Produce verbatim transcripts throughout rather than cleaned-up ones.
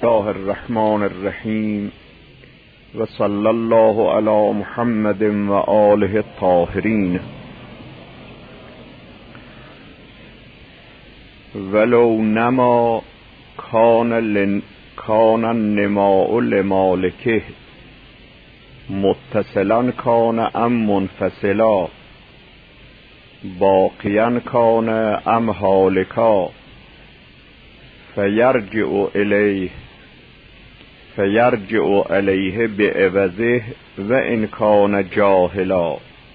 الله الرحمن الرحیم و صلی الله علی محمد و آله الطاهرین. ولو نما کان لن کان النماء لمالکه متصلا کان ام منفصلا باقیا کان ام هالکا فیرجع الیه فیرجع الیه بعوضه و ان کان جاهلا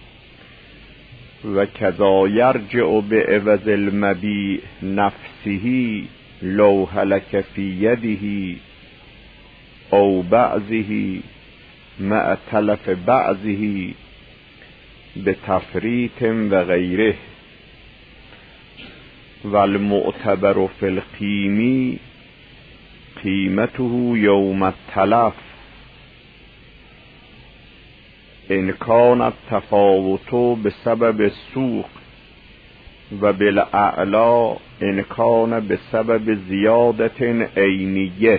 و کذا یرجع بعوض المبیع نفسه لو هلک فی یده او بعضه مع تلف بعضه بتفریط و غیره. والمعتبر فی القیم قیمته یوم التلف ان کان التفاوت بسبب السوق و بالاعلا ان کان بسبب زیادت عینیه.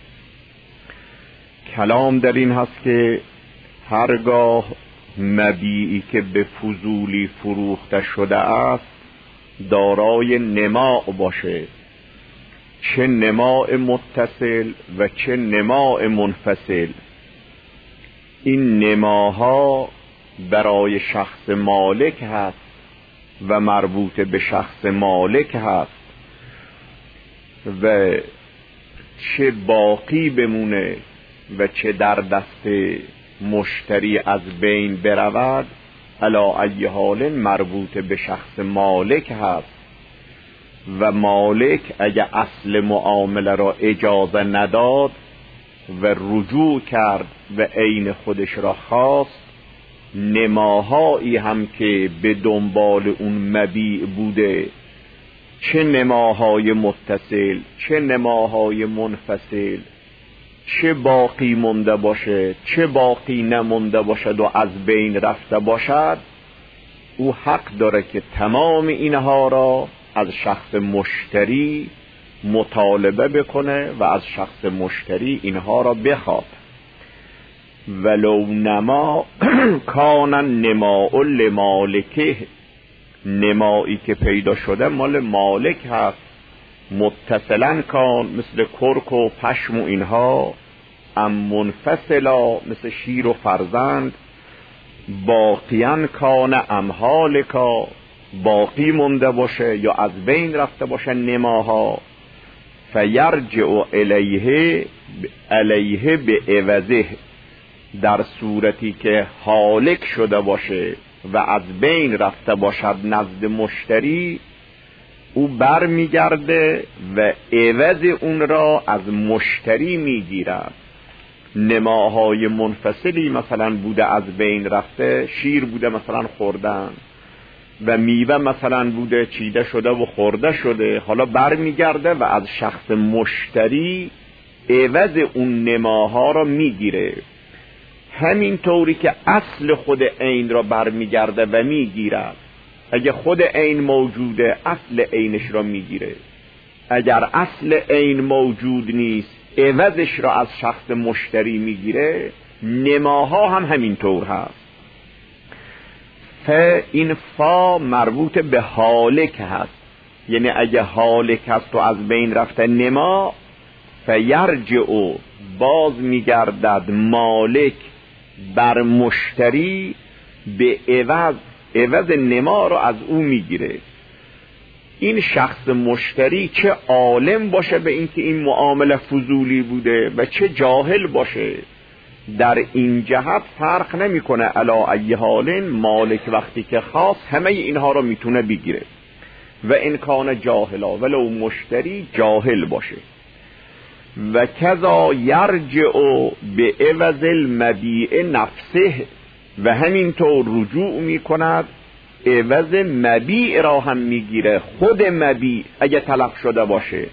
کلام در این هست که هرگاه مبیعی که به فضولی فروخته شده است دارای نماء باشه، چه نماء متصل و چه نماء منفصل، این نماها برای شخص مالک هست و مربوط به شخص مالک هست و چه باقی بمونه و چه در دست مشتری از بین برود، علا ای حال مربوط به شخص مالک هست و مالک اگه اصل معامله را اجازه نداد و رجوع کرد و عین خودش را خواست، نماهایی هم که به دنبال اون مبیع بوده، چه نماهای متصل چه نماهای منفصل، چه باقی مونده باشه چه باقی نمونده باشد و از بین رفته باشد، او حق داره که تمام اینها را از شخص مشتری مطالبه بکنه و از شخص مشتری اینها را بخواد. ولو نما کان النماء لمالکه، نمایی که پیدا شده مال مالک هست، متصلا کان مثل کرک و پشم و اینها، ام منفصلا مثل شیر و فرزند، باقیان کان ام هالکا باقی مونده باشه یا از بین رفته باشه نماها، فیرجع الیه الیه بعوضه، در صورتی که هالک شده باشه و از بین رفته باشد نزد مشتری، او بر میگرده و عوض اون را از مشتری میگیرد. نماهای منفصلی مثلا بوده از بین رفته، شیر بوده مثلا خوردن و میوه مثلا بوده چیده شده و خورده شده، حالا بر میگرده و از شخص مشتری عوض اون نماها را میگیره. همین طوری که اصل خود عین را بر میگرده و میگیرد، اگه خود عین موجوده اصل عینش را میگیره، اگر اصل عین موجود نیست عوضش را از شخص مشتری میگیره. نماها هم همین طور هست. ف این فا مربوط به هالک هست، یعنی اگه هالک هست و از بین رفته نما، فیرجع باز میگردد مالک بر مشتری به عوض عوض نما رو از او میگیره. این شخص مشتری چه عالم باشه به اینکه این معامله فضولی بوده و چه جاهل باشه، در این جهت فرق نمیکنه. علا ای حال مالک وقتی که خواست همه اینها رو میتونه بگیره و ان کان جاهلا، ولو مشتری جاهل باشه. و کذا یرجع به عوض المبیع نفسه، و همینطور رجوع میکند عوض مبیع را هم میگیره، خود مبیع اگه تلف شده باشه.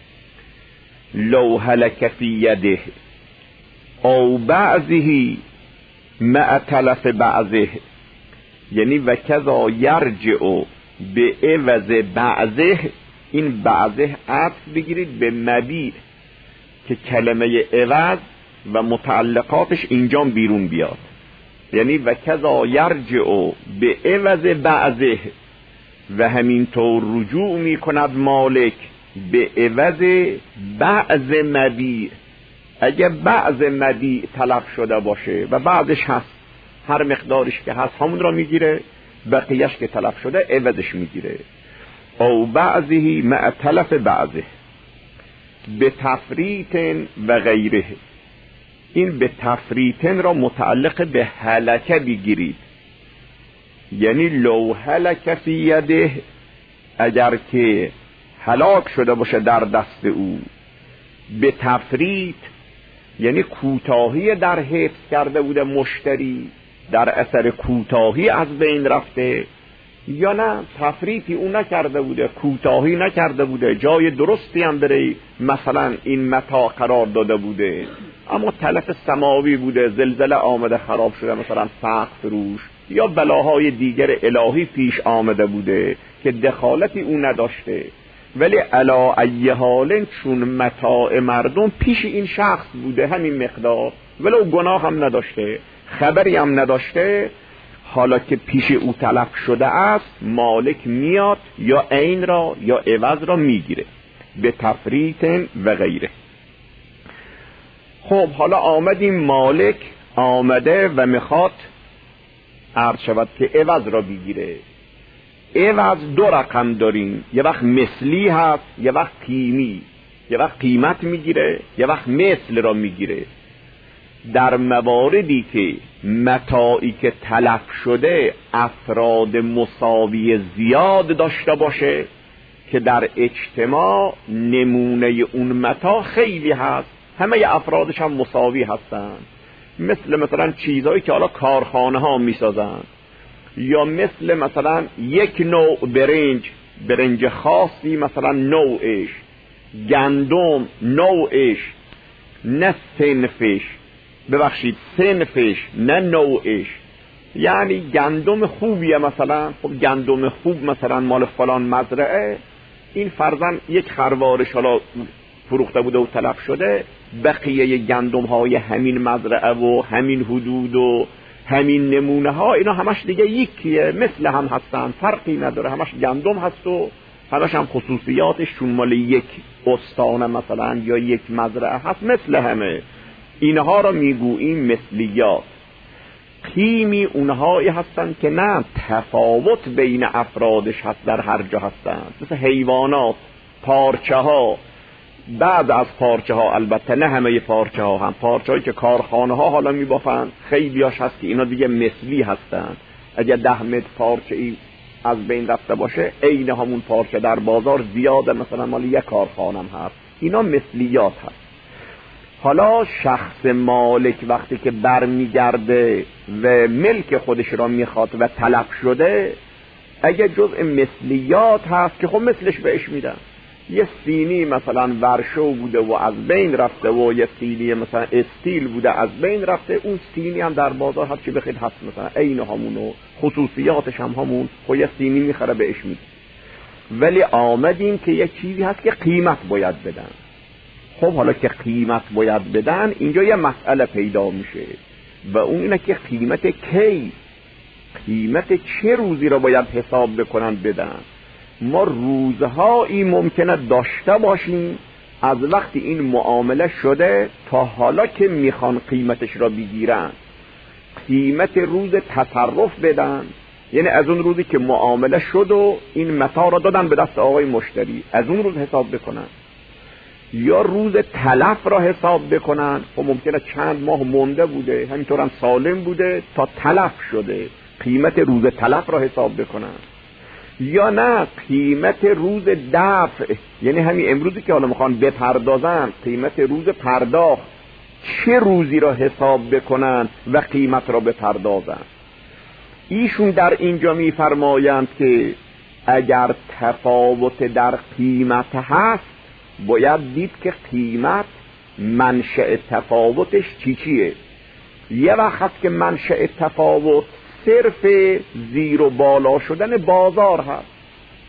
لو هلک فی یده او بعضه مع تلف بعضه، یعنی و کذا یرجع به عوض بعضه، این بعضه عطف بگیرید به مبیع. که کلمه عوض و متعلقاتش اینجا بیرون بیاد. یعنی و کذا یرجع به عوض بعضه، و همینطور رجوع می کند مالک به عوض بعض مبیع. اگه بعض مبیع تلف شده باشه و بعضش هست، هر مقدارش که هست همون را میگیره، بقیهش که تلف شده عوضش میگیره. او بعضی مع تلف بعضه به تفریط و غیره. این به تفریطن را متعلق به هلکه بگیرید، یعنی لو هلک فی یده، اگر که هلاک شده باشه در دست او. به تفریط یعنی کوتاهی در حفظ کرده بوده مشتری، در اثر کوتاهی از بین رفته، یا نه تفریطی او نکرده بوده، کوتاهی نکرده بوده، جای درستی هم بره مثلا این متاع قرار داده بوده، اما تلف سماوی بوده، زلزله آمده خراب شده مثلا سقف روش، یا بلاهای دیگر الهی پیش آمده بوده که دخالتی او نداشته. ولی علا ای حال چون متاع مردم پیش این شخص بوده همین مقدار، ولو گناه هم نداشته، خبری هم نداشته، حالا که پیش او تلف شده است، مالک میاد یا عین را یا عوض را میگیره به تفریط و غیره. خب حالا آمدیم، مالک آمده و میخواد عرض شود که عوض را بگیره. عوض دو رقم داریم، یه وقت مثلی هست، یه وقت قیمی. یه وقت قیمت میگیره، یه وقت مثل را میگیره. در مواردی که متاعی که تلف شده افراد مساوی زیاد داشته باشه که در اجتماع نمونه اون متاع خیلی هست، همه افرادش هم مساوی هستند، مثل مثلا چیزهایی که حالا کارخانه ها میسازن، یا مثل مثلا یک نوع برنج، برنج خاصی مثلا نوعش، گندم نوعش نه سنفش، ببخشید سنفش نه نوعش، یعنی گندم خوبیه مثلا، خب گندم خوب مثلا مال فلان مزرعه، این فرضاً یک خروارش حالا فروخته بوده و تلف شده، بقیه گندم های همین مزرعه و همین حدود و همین نمونه ها اینا همش دیگه یکیه، مثل هم هستن، فرقی نداره، همش گندم هست و همش هم خصوصیاتش چون مال یک استان مثلا یا یک مزرعه هست مثل همه. اینها را میگوییم مثلیات. قیمی اونهایی هستن که نه تفاوت بین افرادش هست، در هر جا هستن، مثل حیوانات، پارچه ها، بعد از پارچه ها، البته نه همه پارچه ها، هم پارچه هایی که کارخانه ها حالا میبافن خیلی هاش هست که اینا دیگه مثلی هستن. اگه ده متر پارچه ای از بین رفته باشه، عین همون پارچه در بازار زیاده مثلا مال یک کارخانه هم هست، اینا مثلیات هست. حالا شخص مالک وقتی که برمیگرده و ملک خودش را میخواد و تلف شده، اگه جزء مثلیات هست که خب مثلش بهش میدن. یه سینی مثلا ورشو بوده و از بین رفته و یه سینی مثلا استیل بوده از بین رفته، اون سینی هم در بازار هر چی بخید هست مثلا عین همون و خصوصیاتش هم همون، خب یه سینی میخره بهش میده. ولی آمدیم که یه چیزی هست که قیمت باید بدن. خب حالا که قیمت باید بدن، اینجا یه مسئله پیدا میشه و اون اینه که قیمت کی، قیمت چه روزی را باید حساب بکنن بدن. ما روزهایی ممکنه داشته باشیم از وقتی این معامله شده تا حالا که میخوان قیمتش را بگیرن، قیمت روز تصرف بدن، یعنی از اون روزی که معامله شد و این متاع را دادن به دست آقای مشتری، از اون روز حساب بکنن، یا روز تلف را حساب بکنن. خب ممکنه چند ماه مونده بوده، همینطور هم سالم بوده تا تلف شده، قیمت روز تلف را حساب بکنن، یا نه قیمت روز دفع، یعنی همین امروزی که حالا میخوان بپردازن، قیمت روز پرداخت چه روزی را حساب بکنن و قیمت را بپردازن. ایشون در اینجا میفرمایند که اگر تفاوت در قیمت هست، باید دید که قیمت منشأ تفاوتش چی چیه. یه وقت هست که منشأ تفاوت صرف زیر و بالا شدن بازار هست،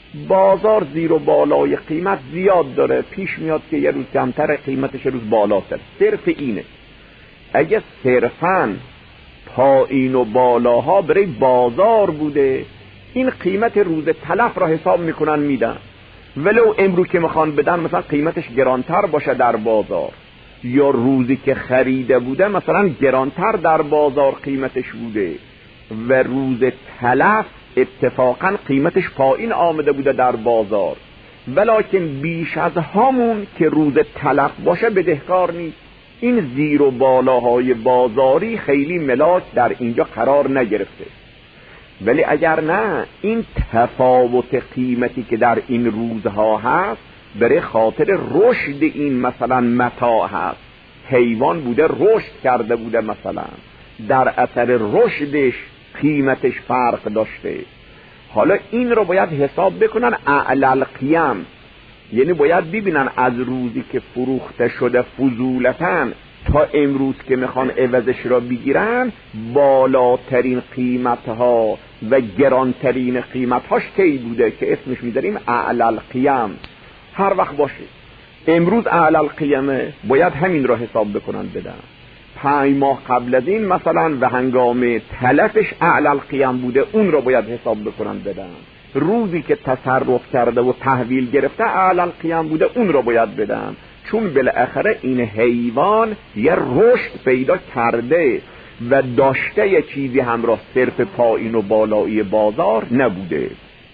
بازار زیر و بالای قیمت زیاد داره، پیش میاد که یه روز کمتر قیمتش، یه روز بالاتر. صرف اینه. اگه صرفاً پایین و بالاها برای بازار بوده، این قیمت روز تلف را حساب میکنن میدن، ولو امروز که میخوان بدن مثلا قیمتش گرانتر باشه در بازار، یا روزی که خریده بوده مثلا گرانتر در بازار قیمتش بوده و روز تلف اتفاقا قیمتش پایین آمده بوده در بازار، ولکن بیش از همون که روز تلف باشه بدهکار نیست. این زیر و بالاهای بازاری خیلی ملاک در اینجا قرار نگرفته. ولی اگر نه، این تفاوت قیمتی که در این روزها هست برای خاطر رشد این مثلا متاع هست. حیوان بوده رشد کرده بوده، مثلا در اثر رشدش قیمتش فرق داشته. حالا این رو باید حساب بکنن اعلی القیم، یعنی باید ببینن از روزی که فروخته شده فضولتاً تا امروز که میخوان عوضش را بگیرن، بالاترین قیمتها و گرانترین قیمتهاش کی بوده که اسمش میذاریم اعلی القیم. هر وقت باشه امروز اعلی القیمه، باید همین را حساب بکنن بدن. پنج ماه قبل از این مثلا و هنگام تلفش اعلی القیم بوده، اون را باید حساب بکنن بدن. روزی که تصرف کرده و تحویل گرفته اعلی القیم بوده، اون را باید بدن، چون بالاخره این حیوان یه رشد پیدا کرده و داشته یه چیزی همراه، صرف پایین و بالایی بازار نبوده.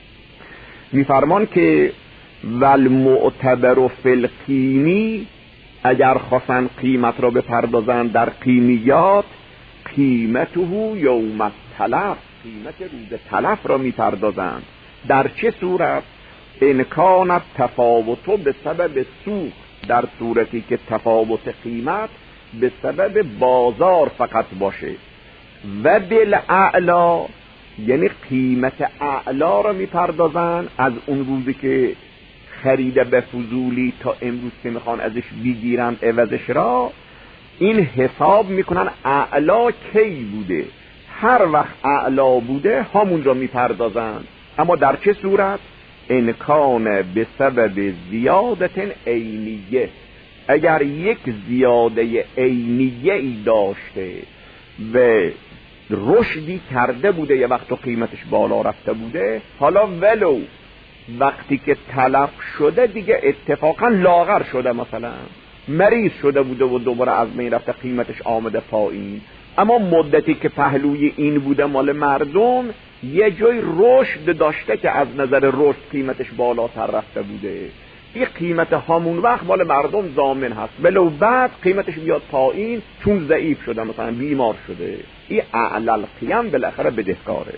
میفرمان که والمعتبر فی القیمی، اگر خواستن قیمت را بپردازن در قیمیات، قیمته یوم التلف، قیمت روز تلف را میپردازند. در چه صورت؟ ان کان تفاوت به سبب سوق، در صورتی که تفاوت قیمت به سبب بازار فقط باشه. و بالاعلا، یعنی قیمت اعلا را میپردازن از اون روزی که خریده به فضولی تا امروز که میخوان ازش بگیرن عوضش را. این حساب میکنن اعلا کی بوده، هر وقت اعلا بوده همون را میپردازن. اما در چه صورت؟ ان کان به سبب زیادت عینیه، اگر یک زیاده عینیه ای داشته و رشدی کرده بوده یه وقت و قیمتش بالا رفته بوده، حالا ولو وقتی که تلف شده دیگه اتفاقا لاغر شده، مثلا مریض شده بوده و دوباره از بین رفته قیمتش آمده پایین، اما مدتی که پهلوی این بوده مال مردم یه جای رشد داشته که از نظر رشد قیمتش بالاتر رفته بوده، این قیمت همون وقت مال مردم ضامن هست، ولو بعد قیمتش بیاد پایین چون ضعیف شده، مثلا بیمار شده، این اعلی القیم بالاخره بدهکاره.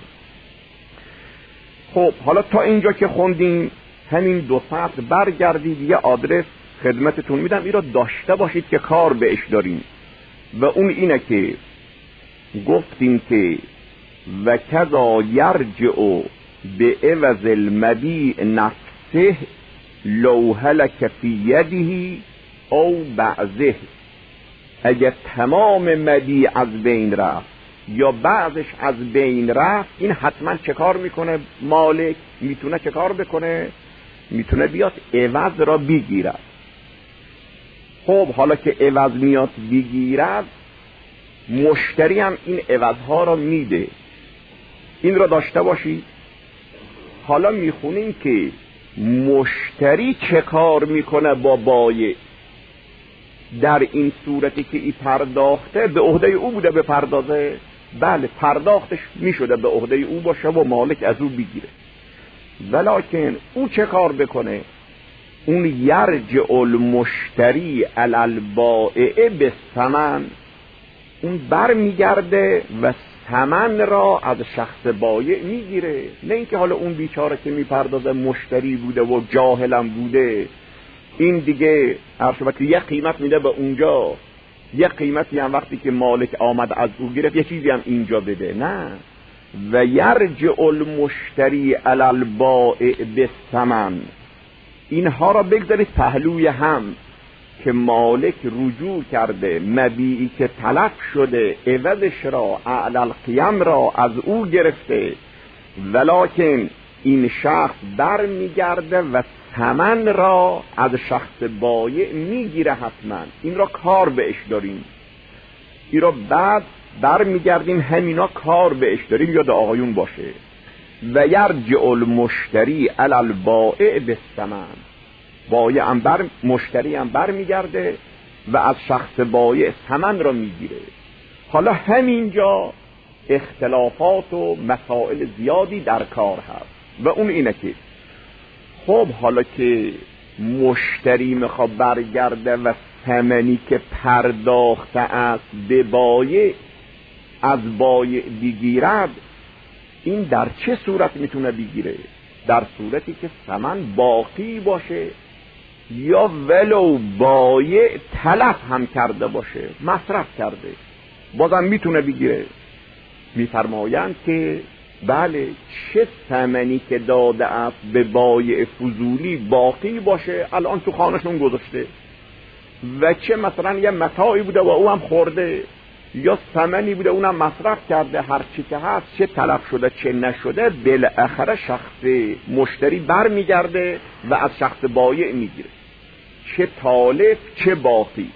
خب حالا تا اینجا که خوندیم همین دو سطر برگردید، یه آدرس خدمتتون میدم، این را داشته باشید که کار بهش داریم، و اون اینه که گفتیم که و کذا یرجع به عوض المبیع نفسه لو هلک فی یده او بعضه، اگر تمام مبیع از بین رفت یا بعضش از بین رفت، این حتما چه کار میکنه مالک؟ میتونه چه کار بکنه؟ میتونه بیاد عوض را بگیرد. خب حالا که عوض میاد بگیرد، مشتری هم این عوضها را میده، این را داشته باشید. حالا میخونیم که مشتری چه کار میکنه با بایع. در این صورتی که این پرداخته به عهده او بوده به پردازه، بله پرداختش میشده به عهده او باشه و مالک از او بگیره، ولکن او چه کار بکنه؟ اون یرجع المشتری علی البائع بالثمن، اون بر میگرده و ثمن را از شخص بایع میگیره. نه اینکه حالا اون بیچاره که میپردازه مشتری بوده و جاهلم بوده، این دیگه عرشبت یه قیمت میده به اونجا، یه قیمتی هم وقتی که مالک آمد از او گرفت یه چیزی هم اینجا بده. نه، و یرجع المشتری علی البائع بالثمن، اینها را بگذارید پهلوی هم که مالک رجوع کرده، مبیعی که تلف شده عوضش را اعلی القیم را از او گرفته، ولکن این شخص بر میگرده و ثمن را از شخص بایع میگیره. حتما این را کار بهش داریم، این را بعد بر میگردیم همینا کار بهش داریم، یاد آقایون باشه. و یرجع المشتری علی البائع بالثمن، بایع هم بر مشتری هم بر میگرده و از شخص بایع ثمن را میگیره. حالا همینجا اختلافات و مسائل زیادی در کار هست و اون اینه که خب حالا که مشتری میخواد برگرده و ثمنی که پرداخته است به بایع از بایع بگیرد، این در چه صورت میتونه بگیره؟ در صورتی که ثمن باقی باشه یا ولو بایع تلف هم کرده باشه، مصرف کرده، بازم میتونه بگیره. میفرمایند که بله، چه ثمنی که داده است به بایع فضولی باقی باشه، الان تو خانه‌شون گذاشته، و چه مثلا یه متاعی بوده و او هم خورده، یا ثمنی بوده اونم مصرف کرده، هر چی که هست، چه تلف شده چه نشده، بالاخره شخص مشتری بر میگرده و از شخص بایع میگیره، چه تالف چه باقی.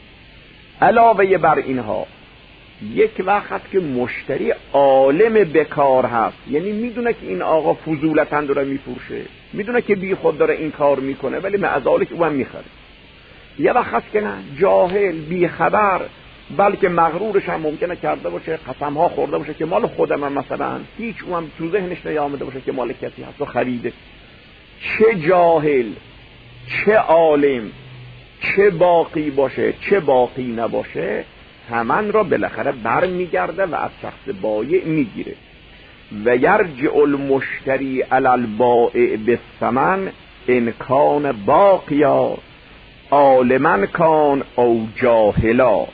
علاوه بر اینها یک وقت که مشتری عالم بکار هست، یعنی میدونه که این آقا فضولتاً داره میفروشه، میدونه که بی خود داره این کار میکنه، ولی معذالک او هم میخره. یه وقت که نه، جاهل بی خبر، بلکه مغرورش هم ممکنه کرده باشه، قسمها خورده باشه که مال خودم هم، مثلا هیچ او هم تو ذهنش نیامده باشه که مال کسی هست و خریده. چه جاهل چه عالم، چه باقی باشه چه باقی نباشه، ثمن را بالاخره بر میگرده و از شخص بایع میگیره. و یرجع المشتری علی البائع بالثمن ان کان باقیا عالما کان او جاهلا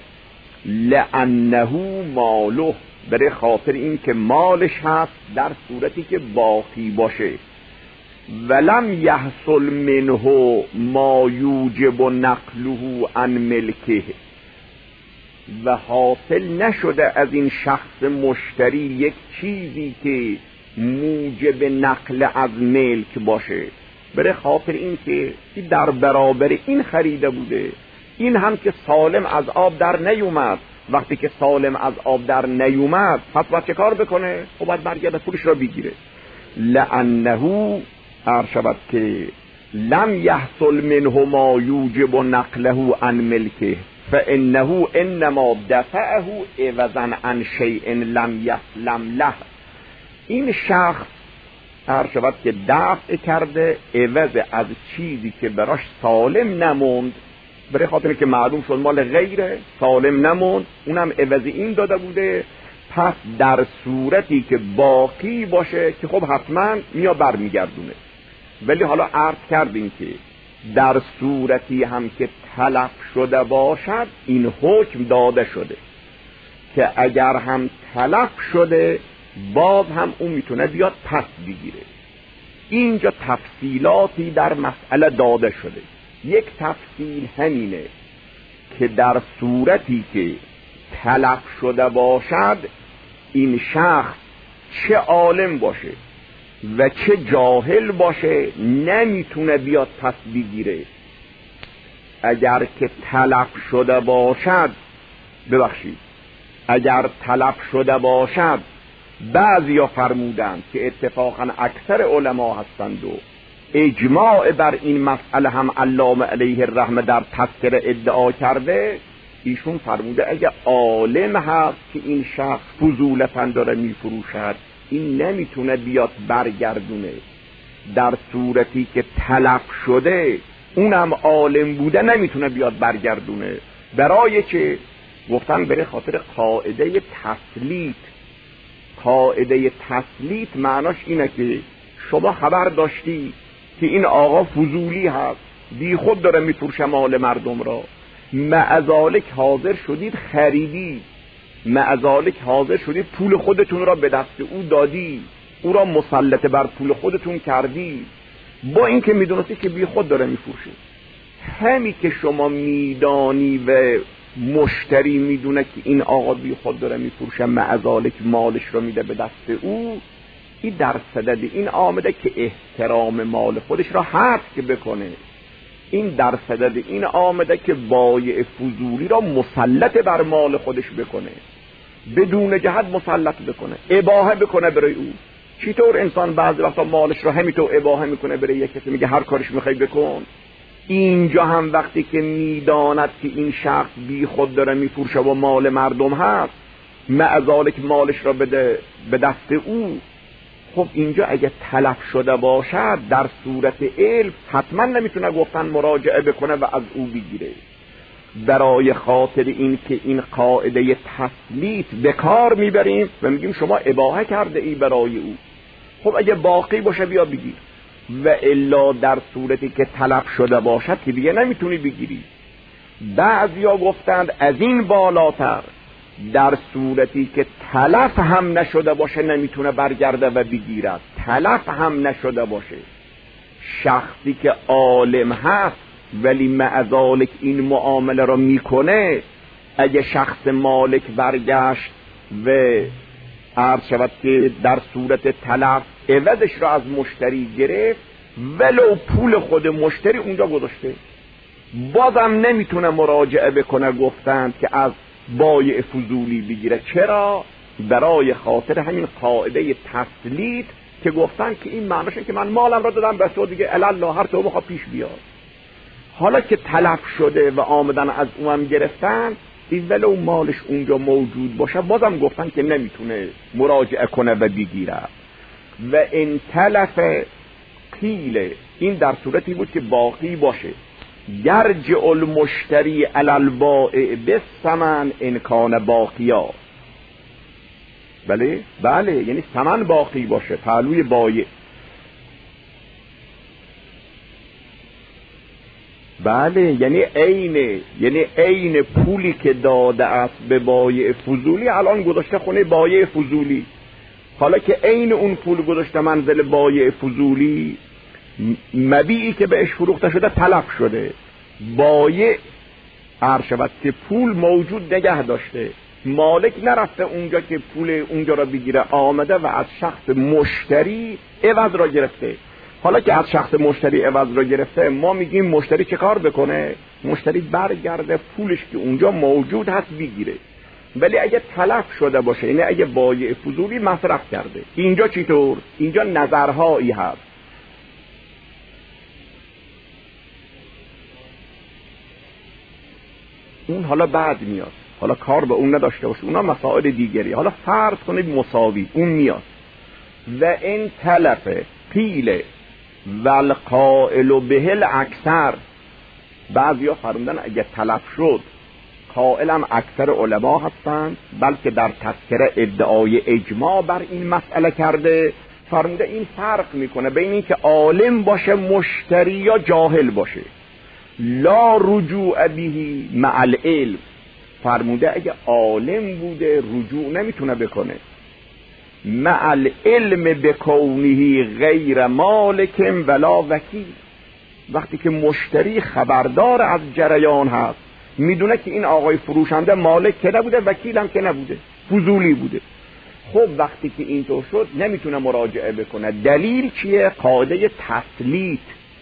لانه ماله، برای خاطر این که مالش هست در صورتی که باقی باشه. ولم یحصل منه ما یوجب نقله عن ملکه، و حاصل نشده از این شخص مشتری یک چیزی که موجب نقل از ملک باشه، برای خاطر این که در برابر این خریده بوده، این هم که سالم از آب در نیومد. وقتی که سالم از آب در نیومد، پس باید چه کار بکنه؟ خب باید برگرده پولش را بگیره. لانه ارشبت که لم یحصل منه ما یوجب نقله عن ملکه فانه انما دفعه عوضا عن شیء لم یسلم له. این شخص ارشبت که دفع کرده عوض از چیزی که براش سالم نموند، برای خاطر که معلوم شد مال غیره، سالم نموند، اونم عوض این داده بوده. پس در صورتی که باقی باشه که خب حتما میا بر میگردونه. ولی حالا عرض کردیم که در صورتی هم که تلف شده باشد، این حکم داده شده که اگر هم تلف شده باز هم اون میتونه بیاد پس بگیره. اینجا تفصیلاتی در مسئله داده شده. یک تفصیل همینه که در صورتی که تلف شده باشد، این شخص چه عالم باشه و چه جاهل باشه نمیتونه بیاد پس بگیره. اگر که تلف شده باشد، ببخشید اگر تلف شده باشد، بعضیا فرمودند که اتفاقا اکثر علما هستند و اجماع بر این مسئله هم علامه علیه الرحمه در تذکره ادعا کرده، ایشون فرموده اگه عالم هست که این شخص فضولتاً داره میفروشد، این نمیتونه بیاد برگردونه. در صورتی که تلف شده، اونم عالم بوده، نمیتونه بیاد برگردونه. برای که گفتن برای خاطر قاعده تسلیت. قاعده تسلیت معناش اینه که شما خبر داشتی که این آقا فضولی هست، بی خود داره میفروشه مال مردم را، معذالک حاضر شدید خریدی، معذالک حاضر شدید پول خودتون را به دست او دادی، او را مسلط بر پول خودتون کردی، با اینکه میدونستی که بی خود داره میفروشه. همین که شما میدانی و مشتری میدونه که این آقا بی خود داره میفروشه، معذالک مالش را میده به دست او، این در صدد این آمده که احترام مال خودش را حفظ بکنه، این در صدد این آمده که بایع فضولی را مسلط بر مال خودش بکنه، بدون جهت مسلط بکنه، اباحه بکنه برای او. چطور انسان بعضی وقتا مالش را همینطور اباحه میکنه برای یک کسی، میگه هر کارش میخوای بکن. اینجا هم وقتی که میداند که این شخص بی خود داره میفروشه و مال مردم هست، معذالک مالش را بده به دست او، خب اینجا اگه تلف شده باشد در صورت علم حتما نمیتونه گفتن مراجعه بکنه و از او بگیره. برای خاطر این که این قاعده تسلیط به کار میبریم و میگیم شما اباحه کرده ای برای او، خب اگه باقی باشه بیا بگیر، و الا در صورتی که تلف شده باشد که دیگه نمیتونی بگیری. بعضیا گفتند از این بالاتر، در صورتی که تلف هم نشده باشه نمیتونه برگرده و بگیرد. تلف هم نشده باشه، شخصی که عالم هست ولی معذالک این معامله را میکنه، اگه شخص مالک برگشت و عرض شود که در صورت تلف عوضش را از مشتری گرفت، ولو پول خود مشتری اونجا گذاشته، بازم نمیتونه مراجعه بکنه گفتند که از بایع فضولی بگیره. چرا؟ برای خاطر همین قاعده تسلیط که گفتن که این معناشه که من مالم را دادم به تو دیگه الله هر تو بخواد پیش بیاد. حالا که تلف شده و آمدن از اونم گرفتن، این ولو مالش اونجا موجود باشه بازم گفتن که نمیتونه مراجعه کنه و بگیره. و این تلف قیل، این در صورتی بود که باقی باشه، یرجع المشتری علی البائع بالثمن ان کان باقیا. بله بله، یعنی ثمن باقی باشه پهلوی بایع. بله، یعنی عین یعنی عین پولی که داده است به بایع فضولی الان گذاشته خونه بایع فضولی. حالا که عین اون پول گذاشته منزل بایع فضولی، مبیعی که بهش فروخته شده تلف شده، بایع عرض شود که پول موجود نگه داشته، مالک نرفته اونجا که پول اونجا را بگیره، آمده و از شخص مشتری عوض را گرفته. حالا که از شخص مشتری عوض را گرفته، ما میگیم مشتری چه کار بکنه؟ مشتری برگرده پولش که اونجا موجود هست بگیره. ولی اگه تلف شده باشه، یعنی اگه بایع فضولی مصرف کرده، اینجا چطور؟ اینجا نظرهایی هست. اون حالا بعد میاد، حالا کار به اون نداشته باشه، اونا مسائل دیگری. حالا فرض کنید مساوی اون میاد. و این تلف قیل والقائل به الاکثر، بعضیا فرمودن اگه تلف شد، قائلم اکثر علما هستند، بلکه در تذکره ادعای اجماع بر این مسئله کرده، فرموده این فرق میکنه بین این که عالم باشه مشتری یا جاهل باشه. لا رجوع بهی مع العلم، فرموده اگه عالم بوده رجوع نمیتونه بکنه، مع العلم بکونه غیر مالک ولا وکیل، وقتی که مشتری خبردار از جریان هست، میدونه که این آقای فروشنده مالک که نبوده، وکیل هم که نبوده، فضولی بوده، خب وقتی که اینطور شد نمیتونه مراجعه بکنه. دلیل چیه؟ قاعده تسلیط،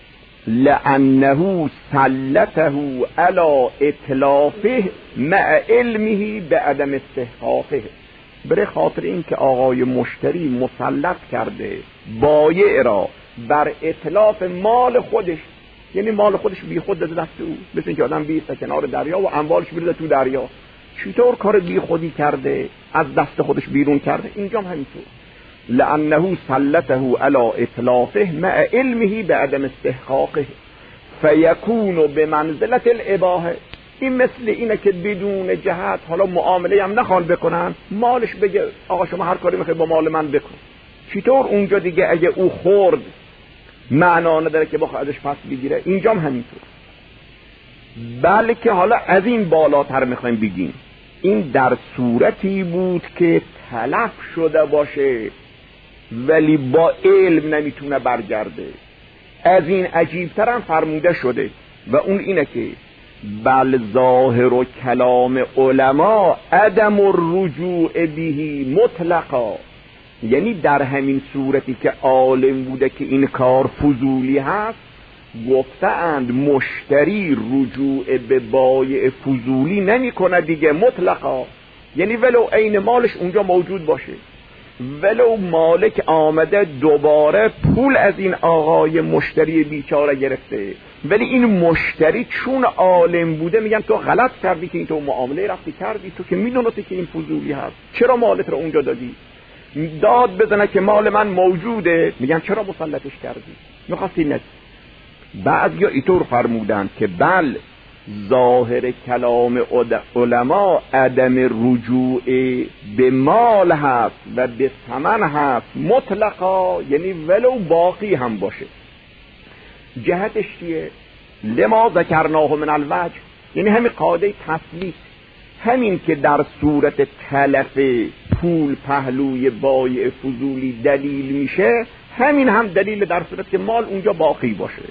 لأنه سلطه علی اتلافه مع علمه بعدم استحقاقه، برای خاطر این که آقای مشتری مسلط کرده بایع را بر اتلاف مال خودش، یعنی مال خودش بی خود داده دست او، مثل اینکه آدم بیسته کنار دریا و اموالش بریزه تو دریا. چطور کار بی خودی کرده؟ از دست خودش بیرون کرده. اینجا هم همینطور، لأنه سلطه علی اتلافه مع علمه بعدم استحقاقه فیکون بمنزلة الاباحه. این مثل اینه که بدون جهت، حالا معامله هم نخوان بکنن، مالش بگه آقا شما هر کاری میخوای با مال من بکن. چطور اونجا دیگه اگه او خورد معنا نداره که بخواد ازش پس بگیره؟ اینجا هم همینطور. بلکه حالا از این بالاتر میخوایم بگیم، این در صورتی بود که تلف شده باشه ولی با علم نمیتونه برگرده. از این عجیبتر هم فرموده شده و اون اینه که بل ظاهر و کلام علما عدم الرجوع به مطلقا، یعنی در همین صورتی که عالم بوده که این کار فضولی هست، گفتند مشتری رجوع به بایع فضولی نمی کنه دیگه مطلقا. یعنی ولو عین مالش اونجا موجود باشه، ولو مالک آمده دوباره پول از این آقای مشتری بیچاره گرفته، ولی این مشتری چون عالم بوده میگن تو غلط کردی که این تو معامله رفتی کردی، تو که میدونستی که این فضولی هست، چرا مالت رو اونجا دادی؟ داد بزنه که مال من موجوده، میگن چرا مسلطش کردی؟ میخواستی ندی. بعضیا اینطور فرمودند که بل ظاهر کلام علما عدم رجوع به مال هست و به ثمن هست مطلقا، یعنی ولو باقی هم باشه. جهتش چیه؟ لما ذکرناه من الوجه، یعنی همین قاعده تسلیت، همین که در صورت تلف پول پهلوی بایع فضولی دلیل میشه، همین هم دلیل در صورت که مال اونجا باقی باشه.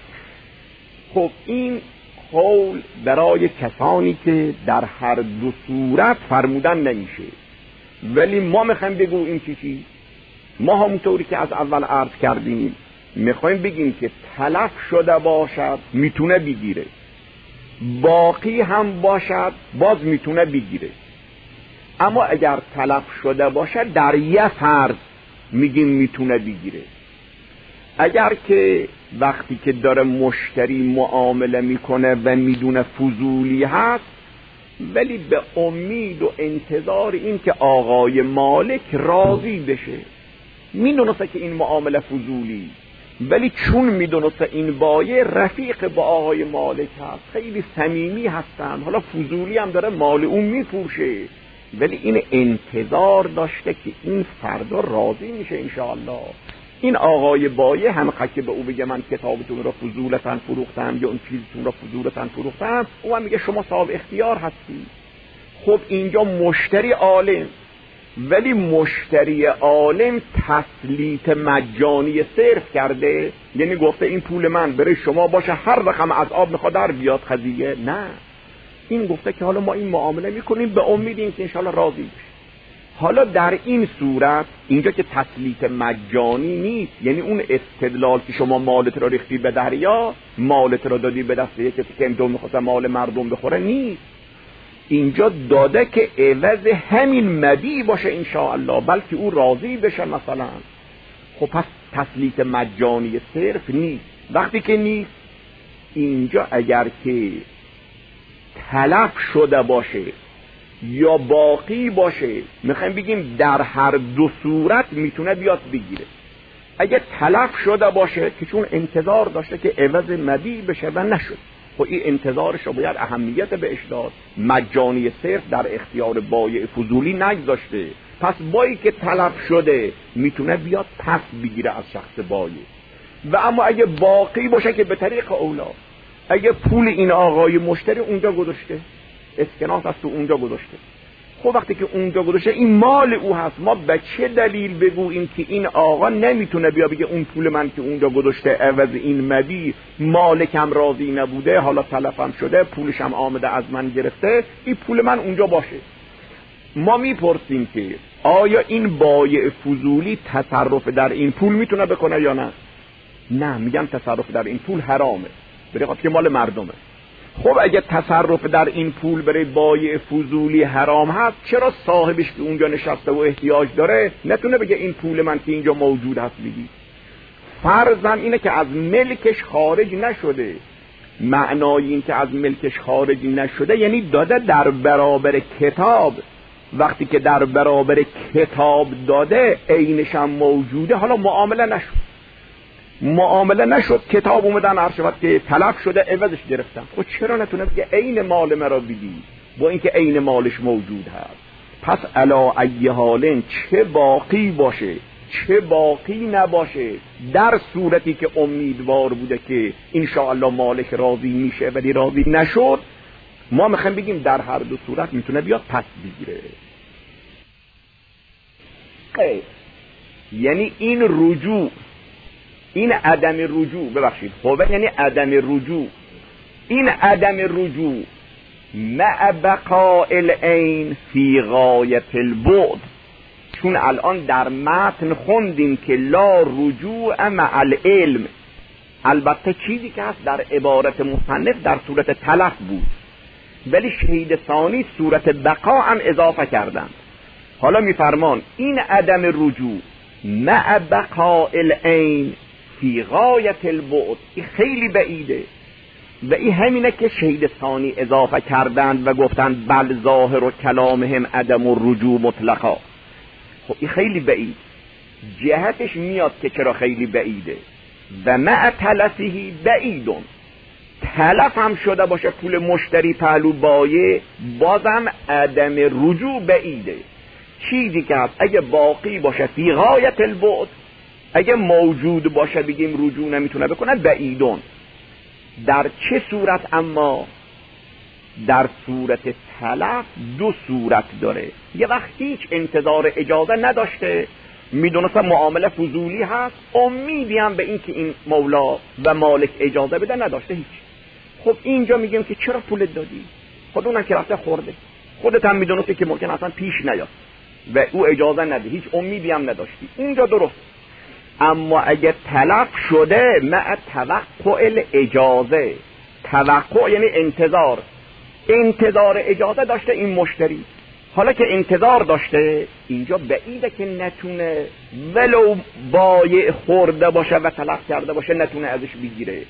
خب این قول برای کسانی که در هر دو صورت فرمودن نمیشه، ولی ما میخوایم بگوییم چی چی؟ ما همونطوری که از اول عرض کردیم میخوایم بگیم که تلف شده باشد میتونه بگیره، باقی هم باشد باز میتونه بگیره. اما اگر تلف شده باشد در یه فرض میگیم میتونه بگیره. اگر که وقتی که داره مشتری معامله میکنه و میدونه فضولی هست، ولی به امید و انتظار این که آقای مالک راضی بشه، میدونسته که این معامله فضولی، ولی چون میدونسته این بایع رفیق با آقای مالک هست، خیلی صمیمی هستن، حالا فضولی هم داره مال اون میفروشه، ولی این انتظار داشته که این فردا راضی میشه انشاءالله. این آقای بایع همه که به او بگه من کتابتون رو فضولتن فروختم یا اون چیزتون رو فضولتن فروختم، او هم میگه شما صاحب اختیار هستی. خب اینجا مشتری عالم، ولی مشتری عالم تسلیت مجانی صرف کرده، یعنی گفته این پول من برای شما باشه، هر رقم از آب میخواد در بیاد قضیه. نه، این گفته که حالا ما این معامله میکنیم به امید این که انشاءالله راضی بشه. حالا در این صورت اینجا که تسلیت مجانی نیست، یعنی اون استدلال که شما مالت را ریختی به دریا، مالت را دادی به دست یکی که امدون میخواسته مال مردم بخوره، نیست. اینجا داده که عوض همین مبیع باشه انشاءالله، بلکه او راضی بشه مثلا. خب پس تسلیت مجانی صرف نیست. وقتی که نیست، اینجا اگر که تلف شده باشه یا باقی باشه، میخوایم بگیم در هر دو صورت میتونه بیاد بگیره. اگه تلف شده باشه که چون انتظار داشته که عوض مبیع بشه و نشد، خب این انتظارش رو باید اهمیت بهش داد. مجانی صرف در اختیار بایع فضولی نگذاشته، پس بایی که تلف شده میتونه بیاد پس بگیره از شخص بایع. و اما اگه باقی باشه که به طریق اولا، اگه پول این آقای مشتری اونجا گذاشته، اسکناس از تو اونجا گذاشته، خب وقتی که اونجا گذاشته این مال او هست، ما به چه دلیل بگوییم که این آقا نمیتونه بیا بگه اون پول من که اونجا گذاشته عوض این مبیع، مالکم راضی نبوده، حالا تلفم شده، پولشم آمده از من گرفته، این پول من اونجا باشه. ما میپرسیم که آیا این بایع فضولی تصرف در این پول میتونه بکنه یا نه؟ نه، میگن تصرف در این پول حرامه، برای خاطر که مال مردمه. خب اگه تصرف در این پول برای بایع فضولی حرام هست، چرا صاحبش که اونجا نشسته و احتیاج داره نتونه بگه این پول من که اینجا موجود هست بگی؟ فرضاً اینه که از ملکش خارج نشده. معنای این که از ملکش خارج نشده یعنی داده در برابر کتاب. وقتی که در برابر کتاب داده عینش هم موجوده، حالا معامله نشد، معامله نشد، کتاب اومدن عرشبت که تلف شده عوضش گرفتن. خب چرا نتونه بگه عین مال مرا بدی با اینکه عین مالش موجود هست؟ پس علا ای حالن، چه باقی باشه چه باقی نباشه، در صورتی که امیدوار بوده که انشاءالله مالک راضی میشه ولی راضی نشد، ما میخوایم بگیم در هر دو صورت میتونه بیاد پس بگیره. یعنی این رجوع، این عدم رجوع، ببخشید خب یعنی عدم رجوع، این عدم رجوع مع بقاء العین فی غایت البعد، چون الان در متن خوندیم که لا رجوع مع العلم، البته چیزی که هست در عبارت مصنف در صورت تلف بود، ولی شهید ثانی صورت بقا هم اضافه کردن. حالا میفرمان این عدم رجوع مع بقاء العین فی غایت البعد، این خیلی بعیده و این همینه که شهید ثانی اضافه کردند و گفتند بل ظاهر و کلامهم عدم الرجوع مطلقا. خب این خیلی بعید، جهتش میاد که چرا خیلی بعیده و مع تلفیه بعیدون، تلف هم شده باشه پول مشتری پهلو بایه بازم عدم رجوع بعیده. چیزی که هست اگه باقی باشه فی غایت البعد، اگه موجود باشه بگیم رجوع نمیتونه بکنه بعیدون. در چه صورت؟ اما در صورت تلف دو صورت داره. یه وقتی هیچ انتظار اجازه نداشته، میدونسته معامله فضولی هست، امیدی هم به این که این مولا و مالک اجازه بده نداشته هیچ. خب اینجا میگیم که چرا پولت دادی؟ خود اونم که رفته خورده، خودت هم میدونسته که ممکن اصلا پیش نیاد و او اجازه نده، هیچ امیدی هم نداشتی، اونجا درست. اما اگه تلف شده مع توقع الاجازه، توقع یعنی انتظار، انتظار اجازه داشته این مشتری، حالا که انتظار داشته اینجا بعیده که نتونه ولو بایع خورده باشه و تلف کرده باشه نتونه ازش بگیره،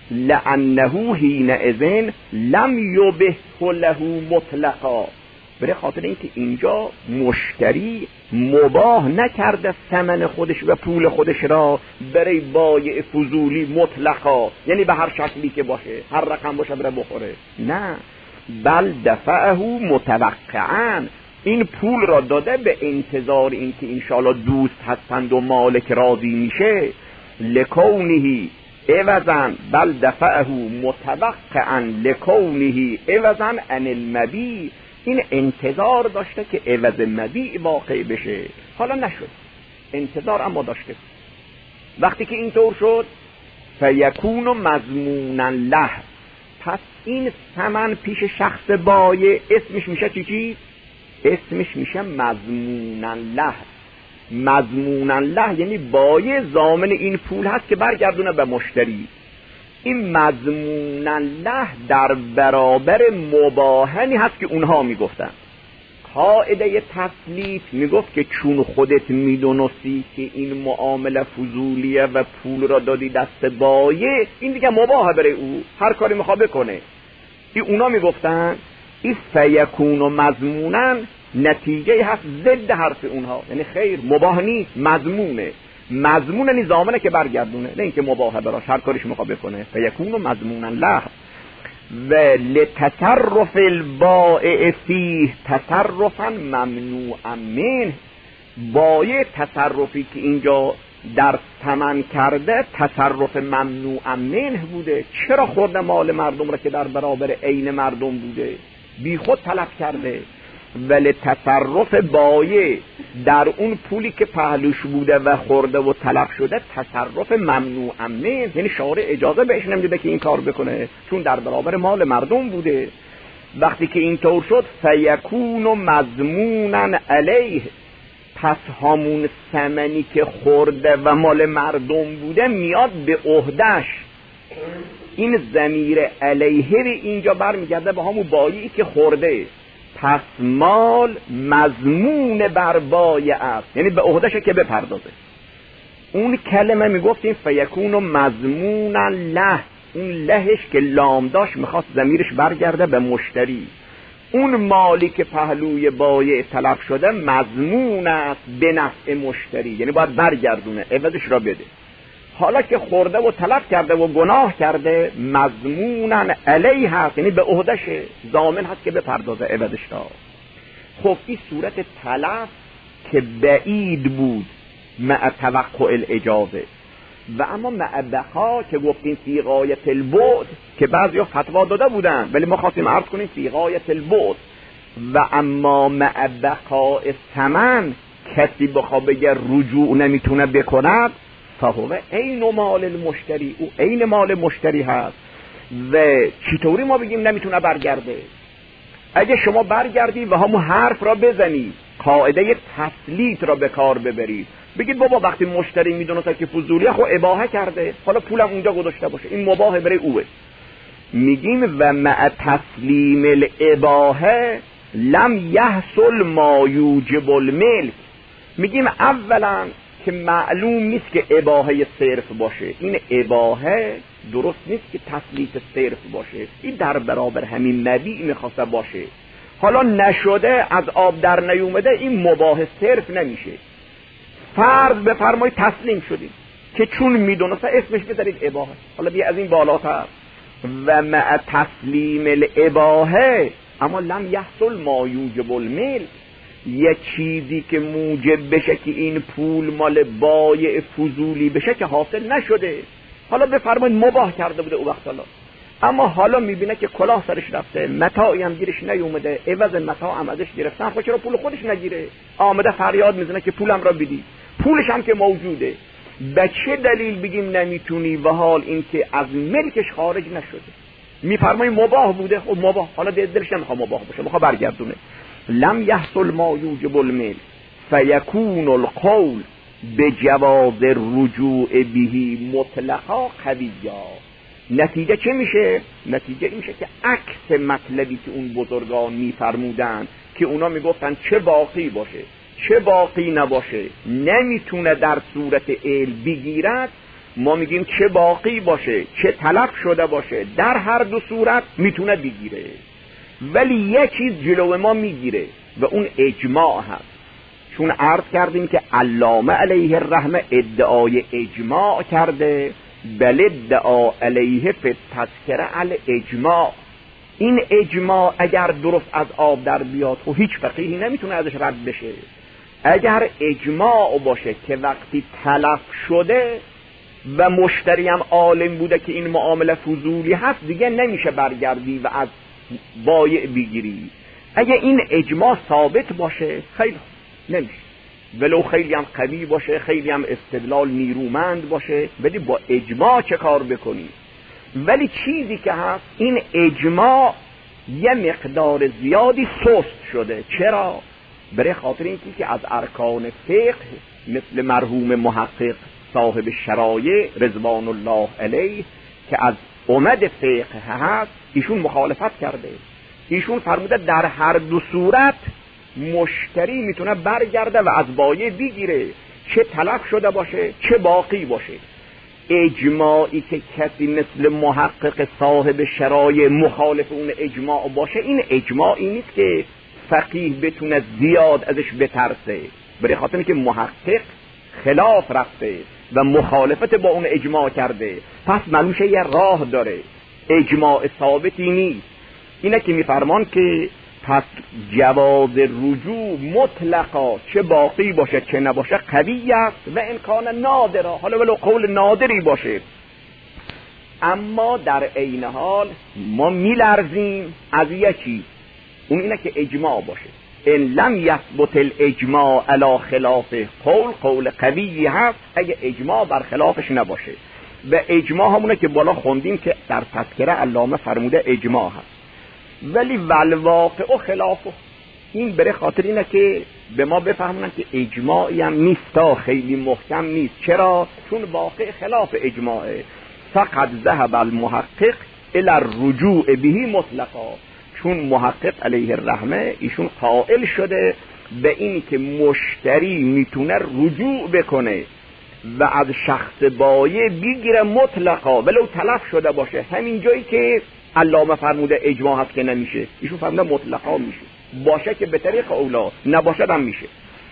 لانه حینئذ لم یبه له مطلقا، برای خاطر اینکه اینجا مشتری مباح نکرده ثمن خودش و پول خودش را برای بایع فضولی مطلقا، یعنی به هر شکلی که باشه هر رقم باشه بره بخوره، نه، بل دفعه متوقعا، این پول را داده به انتظار اینکه انشاءالله دوست هستند و مالک راضی میشه، لکونه عوضا، بل دفعه متوقعا لکونه عوضا عن المبیع، این انتظار داشته که عوض مبیع واقع بشه، حالا نشد، انتظار اما داشته. وقتی که اینطور شد فیکون مضمونا له، پس این ثمن پیش شخص بایع اسمش میشه چی چی؟ اسمش میشه مضمونا له. مضمونا له یعنی بایع ضامن این پول هست که برگردونه به مشتری. این مضمونا له در برابر مباهنی هست که اونها میگفتن. قاعده تسلیف میگفت که چون خودت میدونستی که این معامله فضولیه و پول را دادی دست بایع، این دیگه مباهه برای او، هر کاری میخواد بکنه. این اونا میگفتن این فیکون و مضمونا نتیجه هست ضد حرف اونها، یعنی خیر مباه نیست، مضمونه. مضمون یعنی ضامنه که برگردونه، نه اینکه مباهه براش هر کاریش میخواد بکنه. فیکون و مضمونا له و لتصرف البائع فیه تصرفا ممنوعا منه، بایع تصرفی که اینجا در ثمن کرده تصرف ممنوعا منه بوده. چرا خورده مال مردم را که در برابر عین مردم بوده بی خود طلب کرده؟ ولی تصرف بایع در اون پولی که پهلوش بوده و خورده و طلب شده تصرف ممنوع منه، یعنی شارع اجازه بهش نمیده که این کار بکنه چون در برابر مال مردم بوده. وقتی که این طور شد فیکون مضمونا علیه، پس همون ثمنی که خورده و مال مردم بوده میاد به عهده‌اش. این ضمیر علیه اینجا برمیگرده به همون بایعی که خورده، پس مال مضمون بر بایع است، یعنی به عهده‌اش که بپردازه. اون کلمه میگفتیم فیکون مضمونا له، اون لهش که لام داشت میخواست ضمیرش برگرده به مشتری. اون مالی که پهلوی بایع طلب شده مضمون است به نفع مشتری، یعنی باید برگردونه، عوضش را بده. حالا که خورده و طلب کرده و گناه کرده مضمونا علیه هست، یعنی به عهده‌اش ضامن هست که بپردازه عوضش را. خب این صورت تلف که بعید بود مع توقع الاجازه، و اما مع بقا که گفتیم فی غایت البعد که بعضیا فتوا داده بودن ولی ما خواستیم عرض کنیم فی غایت البعد، و اما مع بقاء ثمن کسی بخواد بگه رجوع نمیتونه بکند، فهو عین مال المشتری، او عین مال مشتری هست. و چطوری ما بگیم نمیتونه برگرده؟ اگه شما برگردی و همون حرف را بزنی قاعده تسلیط را به کار ببرید، بگید بابا وقتی مشتری میدونه که فضولیه خب اباحه کرده، حالا پولم اونجا گذاشته باشه، این مباح برای اوه. میگیم و مع تسلیم الاباحه لم یحصل ما یوجب الملک. میگیم اولا که معلوم نیست که اباحه صرف باشه، این اباحه درست نیست که تسلیط صرف باشه، این در برابر همین نبی میخواسته باشه. حالا نشده، از آب در نیومده، این مباح صرف نمیشه. فرض بفرمایید تسلیم شدیم که چون میدونسته اسمش بذارید اباحه. حالا بیا از این بالاتر و مع تسلیم الاباحه اما لم یحصل ما یوجب الملک، یه چیزی که موجب بشه که این پول مال بایع فضولی بشه که حاصل نشده. حالا بفرمایید مباح کرده بوده او وقت، حالا اما حالا میبینه که کلاه سرش رفته، متاعی هم گیرش نیومده، عوض متاع هم ازش گرفتن، خب چرا پول خودش نگیره؟ آمده فریاد میزنه که پولم را بدی، پولش هم که موجوده. به چه دلیل بگیم نمیتونی و حال این که از ملکش خارج نشده؟ میفرماییم مباح بوده، خب مباح، حالا دلش نمیخواد مباح باشه، میخواد برگردونه. لم یحصل ما یوجب الملک فیکون القول بجواز الرجوع به مطلقا قویا. نتیجه چه میشه؟ نتیجه این میشه که عکس مطلبی که اون بزرگان میفرمودن که اونا میگفتن چه باقی باشه چه باقی نباشه نمیتونه در صورت علم بگیرد، ما میگیم چه باقی باشه چه تلف شده باشه در هر دو صورت میتونه بگیره. ولی یک چیز جلو ما میگیره و اون اجماع هست، چون عرض کردیم که علامه علیه الرحمه ادعای اجماع کرده، بل ادعا علیه فی التذکره الاجماع. این اجماع اگر درست از آب در بیاد و هیچ فقیهی نمیتونه ازش رد بشه. اگر اجماع باشه که وقتی تلف شده و مشتری هم عالم بوده که این معامله فضولی هست، دیگه نمیشه برگردی و از بایع بگیری. اگه این اجماع ثابت باشه خیلی نمیشه، ولو خیلی هم قوی باشه، خیلی هم استدلال نیرومند باشه، ولی با اجماع چه کار بکنی؟ ولی چیزی که هست این اجماع یه مقدار زیادی سست شده. چرا؟ برای خاطر اینکه که از ارکان فقه مثل مرحوم محقق صاحب شرایع رضوان الله علیه که از عمد فقه هست، ایشون مخالفت کرده. ایشون فرموده در هر دو صورت مشتری میتونه برگرده و از بایع بگیره، چه تلف شده باشه چه باقی باشه. اجماعی که کسی مثل محقق صاحب شرایع مخالف اون اجماع باشه، این اجماعی نیست که فقیه بتونه زیاد ازش بترسه، برای خاطر اینکه محقق خلاف رفته و مخالفت با اون اجماع کرده، پس معلومه یه راه داره، اجماع ثابتی نیست. اینه که میفرمان که پس جواز رجوع مطلقا چه باقی باشه چه نباشه قوی است و امکان نادره، حالا ولو قول نادری باشه. اما در عین حال ما میلرزیم از یکی، اون اینه که اجماع باشه. ان لم یثبت الاجماع علی خلاف قول، قول قوی هست اگه اجماع بر خلافش نباشه. و اجماع همونه که بالا خوندیم که در تذکره علامه فرموده اجماع هست. ولی والواقع و خلافه، این برای خاطر اینه که به ما بفهمونن که اجماعی هم نیستا، خیلی محکم نیست. چرا؟ چون واقع خلاف اجماعه. فقط ذهب المحقق الى الرجوع به مطلقا، چون محقق علیه الرحمه ایشون قائل شده به این که مشتری میتونه رجوع بکنه و از شخص بایع بگیره مطلقا ولو تلف شده باشه. همین جایی که علامه فرموده اجماع هست که نمیشه، ایشون فرموده مطلقا میشه، باشه که به طریق اولا، نباشه هم میشه.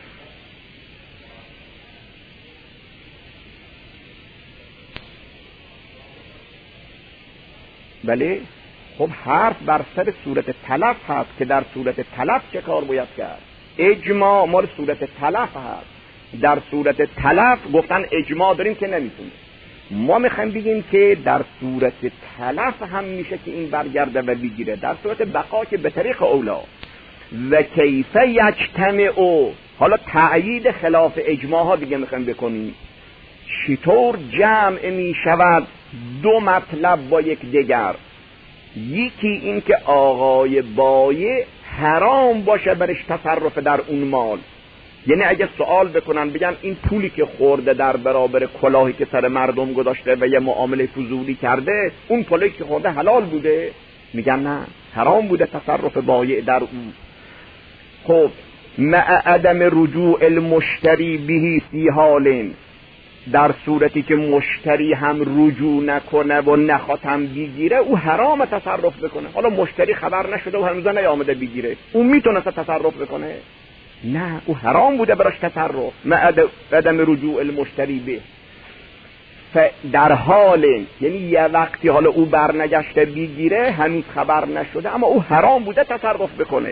بله خب حرف بر سر صورت تلف هست که در صورت تلف چه کار باید کرد؟ اجماع مال صورت تلف هست. در صورت تلف گفتن اجماع داریم که نمیتونه. ما میخوایم بگیم که در صورت تلف هم میشه که این برگرده و بگیره، در صورت بقا که به طریق اولا. و کیف یجتمع، حالا تأیید خلاف اجماع ها دیگه میخوایم بکنیم. چطور جمع میشود دو مطلب با یک دیگر؟ یکی این که آقای بایع حرام باشه برش تصرف در اون مال. یعنی اگه سوال بکنن بگن این پولی که خورده در برابر کلاهی که سر مردم گذاشته و یه معامله فضولی کرده، اون پولی که خورده حلال بوده؟ میگن نه، حرام بوده تصرف بایع در اون. خب مع عدم رجوع المشتری بهی فی حال، در صورتی که مشتری هم رجوع نکنه و نخواد هم بگیره، او حرام تصرف بکنه. حالا مشتری خبر نشده و هنوز نیامده بگیره، اون میتونه تصرف بکنه؟ نه، او حرام بوده براش تصرف. مع عدم رجوع المشتری به، در حال، یعنی یه وقتی حالا او برنگشته بگیره، هنوز خبر نشده، اما او حرام بوده تصرف بکنه.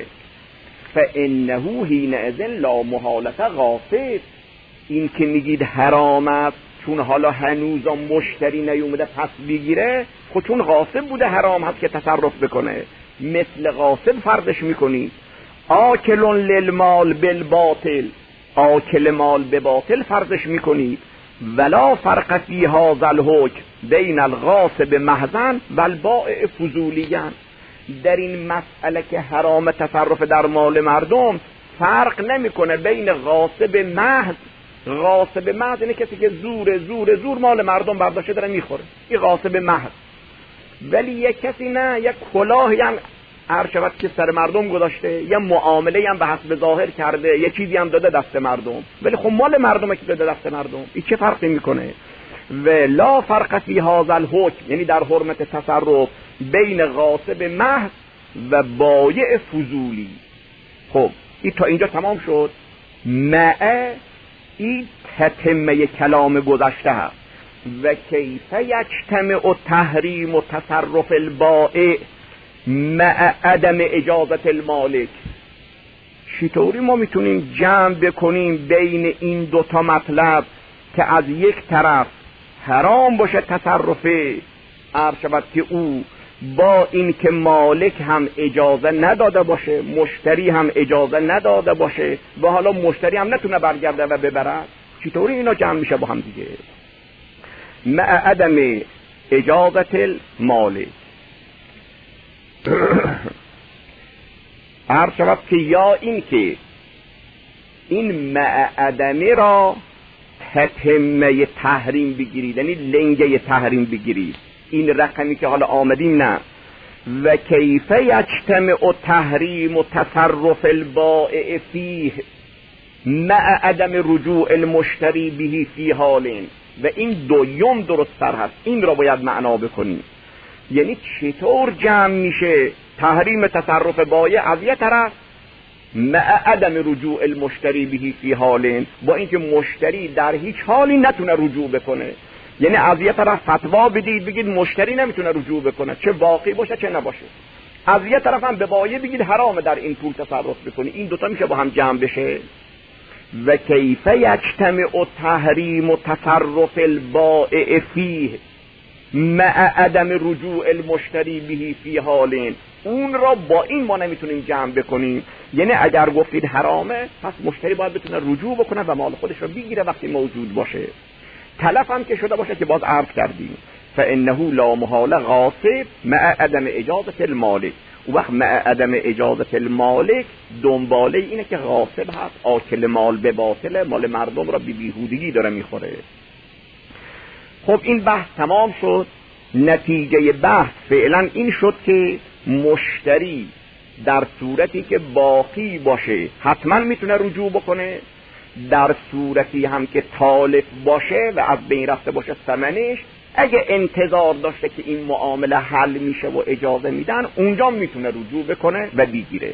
فانه حینئذ لا محالة غاصب، این که میگید حرام است چون حالا هنوز مشتری نیومده پس بگیره، خود چون غاصب بوده حرام هست که تصرف بکنه. مثل غاصب فرضش میکنید. آکل للمال بالباطل، آکل مال به باطل فرضش میکنید. ولا فرق فی هذا الحکم بین الغاصب محضاً و البائع فضولیاً، در این مسئله که حرام تصرف در مال مردم فرق نمیکنه بین غاصب محض. غاصب محض اینه کسی که زور زور زور مال مردم برداشته داره میخوره، این غاصب محض. ولی یک کسی نه، یک کلاهی هم هر که سر مردم گذاشته، یه معامله هم به حسب ظاهر کرده، یه چیزی هم داده دست مردم، ولی خب مال مردمه که داده دست مردم، این چه فرقی میکنه؟ و لا فرق فی هذا الحکم، یعنی در حرمت تصرف بین غاصب محض و بایع فضولی. خب این تا اینجا تمام شد. مع این تتمه کلام گذشته هست. و کیف یجتمع تحریم و تصرف البائع مع عدم اجازت المالک، چطوری ما میتونیم جمع بکنیم بین این دوتا مطلب که از یک طرف حرام باشه تصرف عرض شود که او با این که مالک هم اجازه نداده باشه، مشتری هم اجازه نداده باشه و حالا مشتری هم نتونه برگرده و ببرد، چطوری اینا جمع میشه با هم دیگه؟ مع عدم اجازت المالک. عرض شود که یا این که این مع عدمی را تتمه تحریم بگیرید، یعنی لنگه تحریم بگیرید، این رقمی که حالا آمدیم نه. و کیف یجتمع تحریم و تصرف البائع فیه مع عدم رجوع المشتری بهی فی حال، و این دویم درست تر هست، این را باید معنا بکنیم. یعنی چطور جمع میشه تحریم تصرف بایع از یه طرف مع عدم رجوع المشتری بهی فی حال، با اینکه مشتری در هیچ حالی نتونه رجوع بکنه. یعنی از یه طرف فتوا بدید بگید مشتری نمیتونه رجوع بکنه، چه واقعی باشه چه نباشه. از یه طرف هم به بایع بگید حرامه در این پول تصرف بکنی. این دوتا میشه با هم جمع بشه. و کیف یجتمع تحریم و تصرف البائع فیه مع عدم رجوع المشتری بهی فی حال، اون را با این ما نمیتونیم جمع بکنیم. یعنی اگر گفتید حرامه، پس مشتری باید بتونه رجوع بکنه و مال خودش رو بگیره وقتی موجود باشه. تلف هم که شده باشه که باز عرض کردیم فانه لا محاله غاصب مع عدم اجازت المالک. و وقت مع عدم اجازت المالک دنباله اینه که غاصب هست، آکل مال به باطله، مال مردم را بی بیهودگی داره میخوره. خب این بحث تمام شد. نتیجه بحث فعلا این شد که مشتری در صورتی که باقی باشه حتما میتونه رجوع بکنه، در صورتی هم که تالف باشه و از بین رفته باشه ثمنش، اگه انتظار داشته که این معامله حل میشه و اجازه میدن، اونجا میتونه رجوع بکنه و بگیره.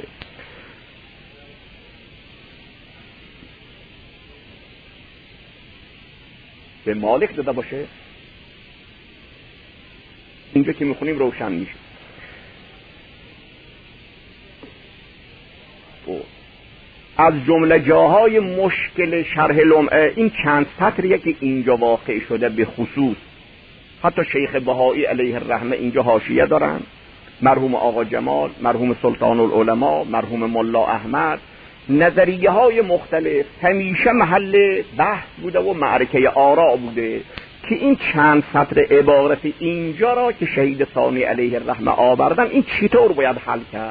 به مالک داده باشه، اینجا که میخونیم روشن میشه. از جمله جاهای مشکل شرح لمعه این چند سطریه که اینجا واقع شده به خصوص. حتی شیخ بهایی علیه الرحمه اینجا حاشیه دارن، مرحوم آقا جمال، مرحوم سلطان العلماء، مرحوم ملا احمد. نظریه های مختلف همیشه محل بحث بوده و معرکه آراء بوده که این چند سطر عبارت اینجا را که شهید ثانی علیه الرحمه آوردن، این چطور باید حل کرد.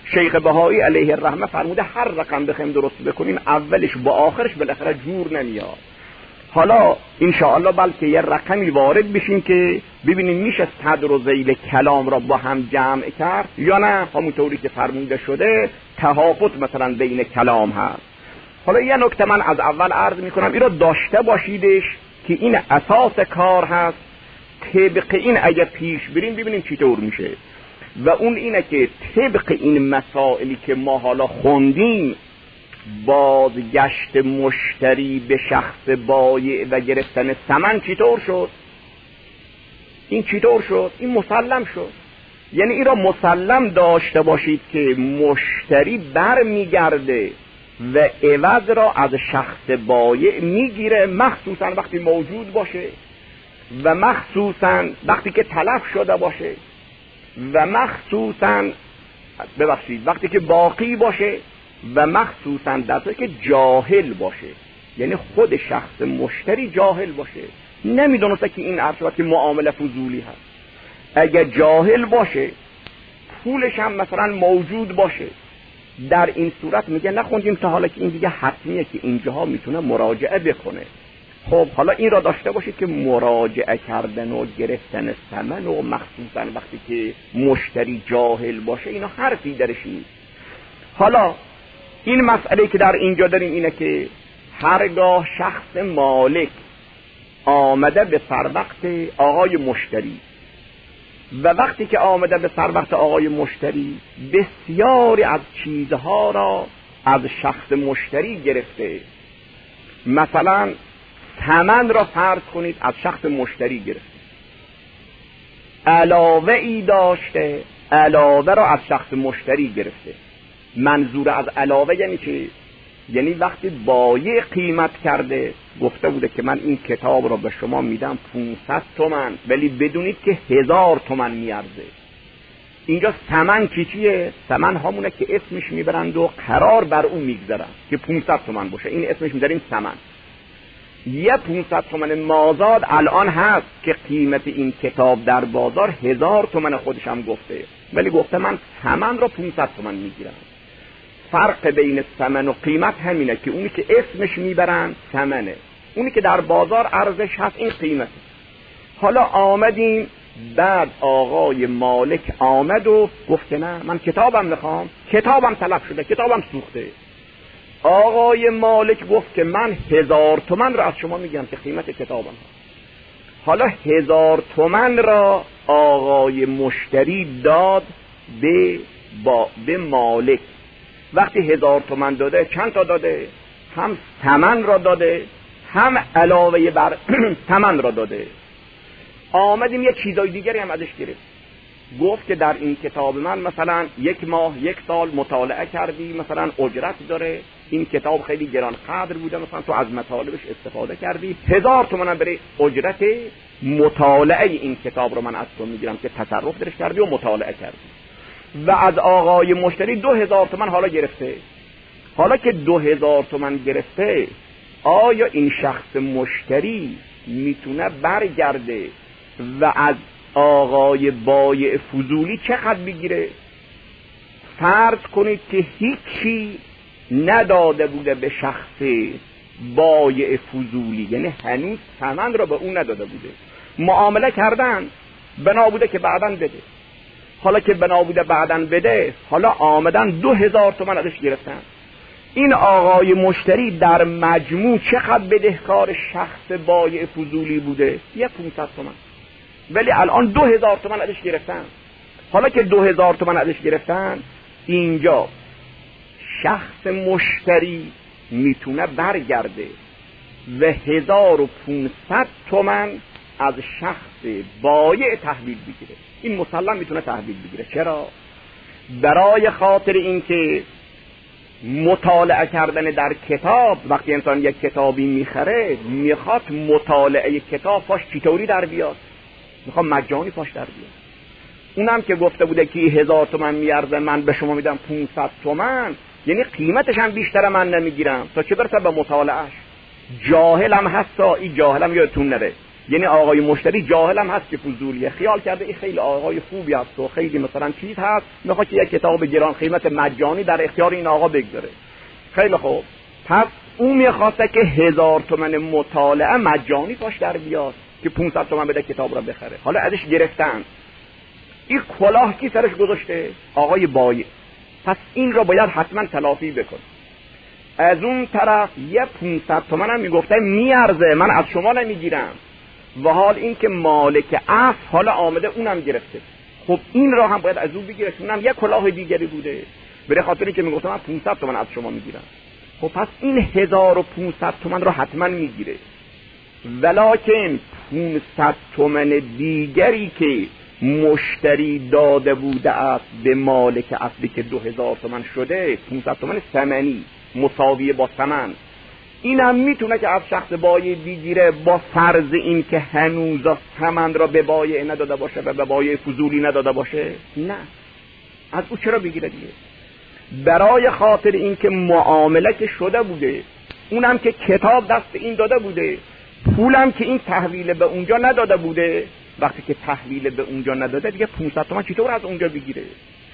شیخ بهایی علیه الرحمه فرموده هر رقم بخوایم درست بکنیم اولش با آخرش بالاخره جور نمیاد. حالا انشاءالله بلکه یه رقمی وارد بشیم که ببینیم میشه صدر و ذیل کلام را با هم جمع کرد یا نه همونطوری که فرموده شده تهافت مثلا بین کلام هست. حالا یه نکته من از اول عرض میکنم این را داشته باشیدش که این اساس کار هست. طبق این اگه پیش بریم ببینیم چطور میشه و اون اینه که طبق این مسائلی که ما حالا خوندیم بازگشت مشتری به شخص بایع و گرفتن ثمن چطور شد؟ این چطور شد؟ این مسلم شد. یعنی این را مسلم داشته باشید که مشتری بر میگرده و عوض را از شخص بایع میگیره، مخصوصا وقتی موجود باشه و مخصوصا وقتی که تلف شده باشه و مخصوصا ببخشید وقتی که باقی باشه و مخصوصا در صورتی که جاهل باشه. یعنی خود شخص مشتری جاهل باشه، نمیدونسته که این عرض که معامله فضولی هست. اگر جاهل باشه پولش هم مثلا موجود باشه، در این صورت میگه نخوندیم تا حالا که این دیگه حتمیه که اینجاها میتونه مراجعه بکنه. خب حالا این را داشته باشید که مراجعه کردن و گرفتن ثمن و مخصوصا وقتی که مشتری جاهل باشه اینا حرفی درش نیست. حالا این مسئله که در اینجا داریم اینه که هرگاه شخص مالک آمده به سروقت آقای مشتری و وقتی که آمده به سروقت آقای مشتری بسیاری از چیزها را از شخص مشتری گرفته، مثلا ثمن را فرض کنید از شخص مشتری گرفته، علاوه ای داشته، علاوه را از شخص مشتری گرفته. منظور از علاوه یعنی چی؟ یعنی وقتی بایع قیمت کرده گفته بوده که من این کتاب را به شما میدم پانصد تومن ولی بدونید که هزار تومن میارزه. اینجا ثمن کی چیه؟ ثمن همونه که اسمش میبرند و قرار بر اون میگذارن که پانصد تومن باشه، این اسمش میذاریم ثمن. یه پانصد تومن مازاد الان هست که قیمت این کتاب در بازار هزار تومن خودش هم گفته ولی گفته من ثمن را پانصد تومن میگیرم. فرق بین ثمن و قیمت همینه که اونی که اسمش میبرن ثمنه، اونی که در بازار ارزش هست این قیمته. حالا آمدیم بعد آقای مالک آمد و گفته نه من کتابم میخوام، کتابم تلف شده، کتابم سوخته. آقای مالک گفت که من هزار تومن را از شما میگم که قیمت کتابم هست. حالا هزار تومن را آقای مشتری داد به با به مالک. وقتی هزار تومن داده چند تا داده؟ هم ثمن را داده هم علاوه بر ثمن را داده. آمدیم یه چیزای دیگری هم ازش گرفت، گفت که در این کتاب من مثلا یک ماه یک سال مطالعه کردی، مثلا اجرت داره، این کتاب خیلی گران قدر بوده، مثلا تو از مطالبش استفاده کردی، هزار تومن برای اجرت مطالعه این کتاب رو من از تو میگیرم که تصرف درش کردی و مطالعه کردی. و از آقای مشتری دو هزار تومن حالا گرفته. حالا که دو هزار تومن گرفته آیا این شخص مشتری میتونه برگرده و از آقای بایع فضولی چقدر بگیره؟ فرض کنید که هیچی نداده بوده به شخص بایع فضولی، یعنی هنوز ثمن را به اون نداده بوده، معامله کردن بنا بوده که بعداً بده. حالا که بنا بوده بعداً بده، حالا آمدن دو هزار تومن ازش گرفتن. این آقای مشتری در مجموع چقدر بدهکار شخص بایع فضولی بوده؟ یه پانصد تومن، ولی الان دو هزار تومن ازش گرفتن. حالا که دو هزار تومن ازش گرفتن، اینجا شخص مشتری میتونه برگرده و هزار و پانصد تومن از شخص بایع تحویل بگیره. این مسلم میتونه تحویل بگیره. چرا؟ برای خاطر اینکه مطالعه کردن در کتاب، وقتی انسان یک کتابی میخره میخواد مطالعه کتاب پاش چطوری در بیاد، میخواد مجانی پاش در بیاد. اونم که گفته بوده که هزار تومن میارزه من به شما میدم پانصد تومن، یعنی قیمتش هم بیشتر من نمیگیرم تا چه برسه به مطالعهش. جاهلم هستا، این جاهلم یادتون نره یعنی آقای مشتری جاهل هم هست که فضولیه، خیال کرده این خیلی آقای خوبی هست و خیلی مثلا چیز هست، میخواد که یک کتاب گران قیمت مجانی در اختیار این آقا بگذاره. خیلی خوب، پس اون میخواسته که هزار تومن مطالعه مجانی پاش در بیاد که پانصد تومن بده کتاب را بخره. حالا ازش گرفتن، این کلاه کی سرش گذاشته؟ آقای بایی. پس این را باید حتما تلافی بکن. از اون طرف یه پانصد تومن هم میگفته میارزه، من از شما نمیگیرم، و حال این که مالک اصل حالا آمده اونم گرفته. خب این را هم باید از اون بگیره، اونم یه کلاه دیگری بوده، به خاطری که میگفته من پانصد تومن از شما میگیرم. خب پس این هزار و پانصد تومن را حتما میگیره، ولکن پانصد تومن دیگری که مشتری داده بوده است به مالک اصلی که دو هزار تومن شده، پانصد تومن ثمنی مساویه با ثمن، اینم میتونه که از شخص بایع بگیره، با فرض این که هنوز ثمن را به بایع نداده باشه و به بایع فضولی نداده باشه. نه، از او چرا بگیره دیگه؟ برای خاطر این که معامله که شده بوده، اونم که کتاب دست این داده بوده، پولم که این تحویل به اونجا نداده بوده، وقتی که تحویل به اونجا نداده دیگه پانصد تومن چطور از اونجا بگیره؟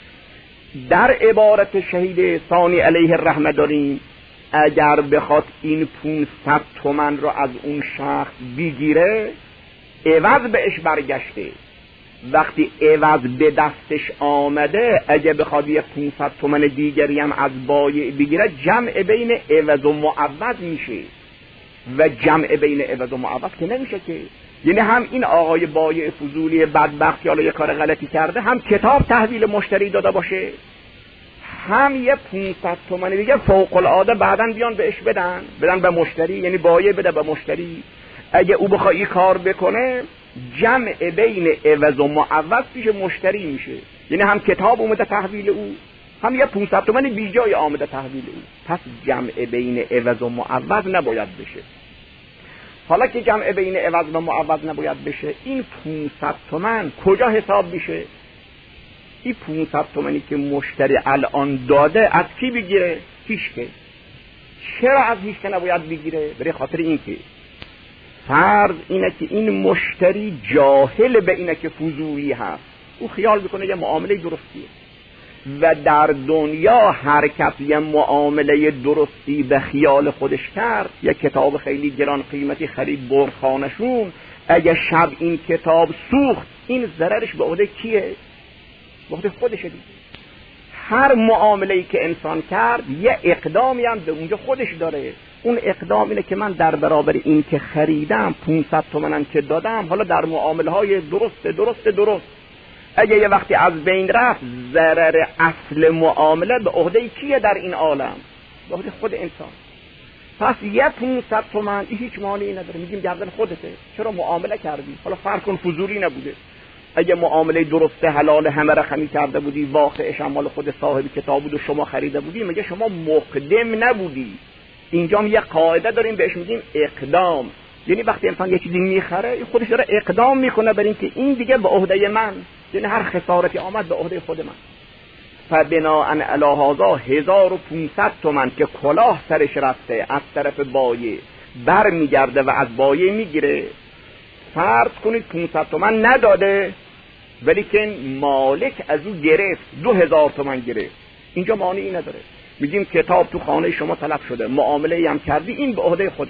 در عبارت شهید ثانی علیه الرحمه داریم اگر بخواد این پانصد تومن رو از اون شخص بگیره، عوض بهش برگشته، وقتی عوض به دستش آمده اگه بخواد یه پانصد تومن دیگری هم از بایع بگیره، جمع بین عوض و معوض میشه، و جمع بین عوض و معوض که نمیشه که. یعنی هم این آقای بایع فضولی بدبخت که حالا یه کار غلطی کرده، هم کتاب تحویل مشتری داده باشه، هم یه پانصد تومن دیگه فوق العاده بعدن بیان بهش بدن بدن به مشتری، یعنی بایع بده به مشتری. اگه او بخواد این کار بکنه، جمع بین عوض و معوض پیش مشتری میشه، یعنی هم کتاب اومده تحویل او، هم یه پانصد تومن بی جای آمده تحویل او. پس جمع بین عوض و معوض نباید بشه. حالا که جمع بین عوض و معوض نباید بشه، این پانصد تومن کجا حساب میشه؟ این پانصد تومنی که مشتری الان داده از کی بگیره؟ هیچ که. چرا از هیچ که نباید بگیره؟ برای خاطر این که فرض اینه که این مشتری جاهل به اینه که فضولی هست، او خیال بکنه یه معامله درستیه، و در دنیا هر کس یه معامله درستی به خیال خودش کرد، یه کتاب خیلی گران قیمتی خرید برد خانشون، اگه شب این کتاب سوخت، این ضررش به عهده کیه؟ به عهده خودشه دیگه. هر معامله‌ای که انسان کرد یه اقدامی هم به اونجا خودش داره. اون اقدام اینه که من در برابر این که خریدم پانصد تومنم که دادم، حالا در معامله های درست درست درست اگه یه وقتی از بین رفت، ضرر اصل معامله به عهده کیه در این عالم؟ به عهده خود انسان. پس یه پانصد تومن هیچ مانعی نداره، میگیم گردن خودته، چرا معامله کردی؟ حالا فرض کن فضولی نبوده، اگه معامله درست حلال همه رقمی کرده بودی، واقعش هم مال خود صاحب کتاب بود و شما خریده بودی، مگه شما مقدم نبودی؟ اینجا هم یه قاعده داریم بهش میگیم اقدام، یعنی وقتی انسان یه چیزی میخره خودش داره اقدام میکنه بر این که این دیگه به عهده من، یعنی هر خسارتی آمد به عهده خود من. فبناء علی هذا هزار و پانصد تومن که کلاه سرش رفته از طرف بایع بر میگرده و از بایع میگیره. فرض کنید پانصد تومن نداده، ولی که مالک از او گرفت، دو هزار تومن گرفت، اینجا مانعی نداره. میگیم کتاب تو خانه شما تلف شده، معامله هم کردی، این به عهده خودته.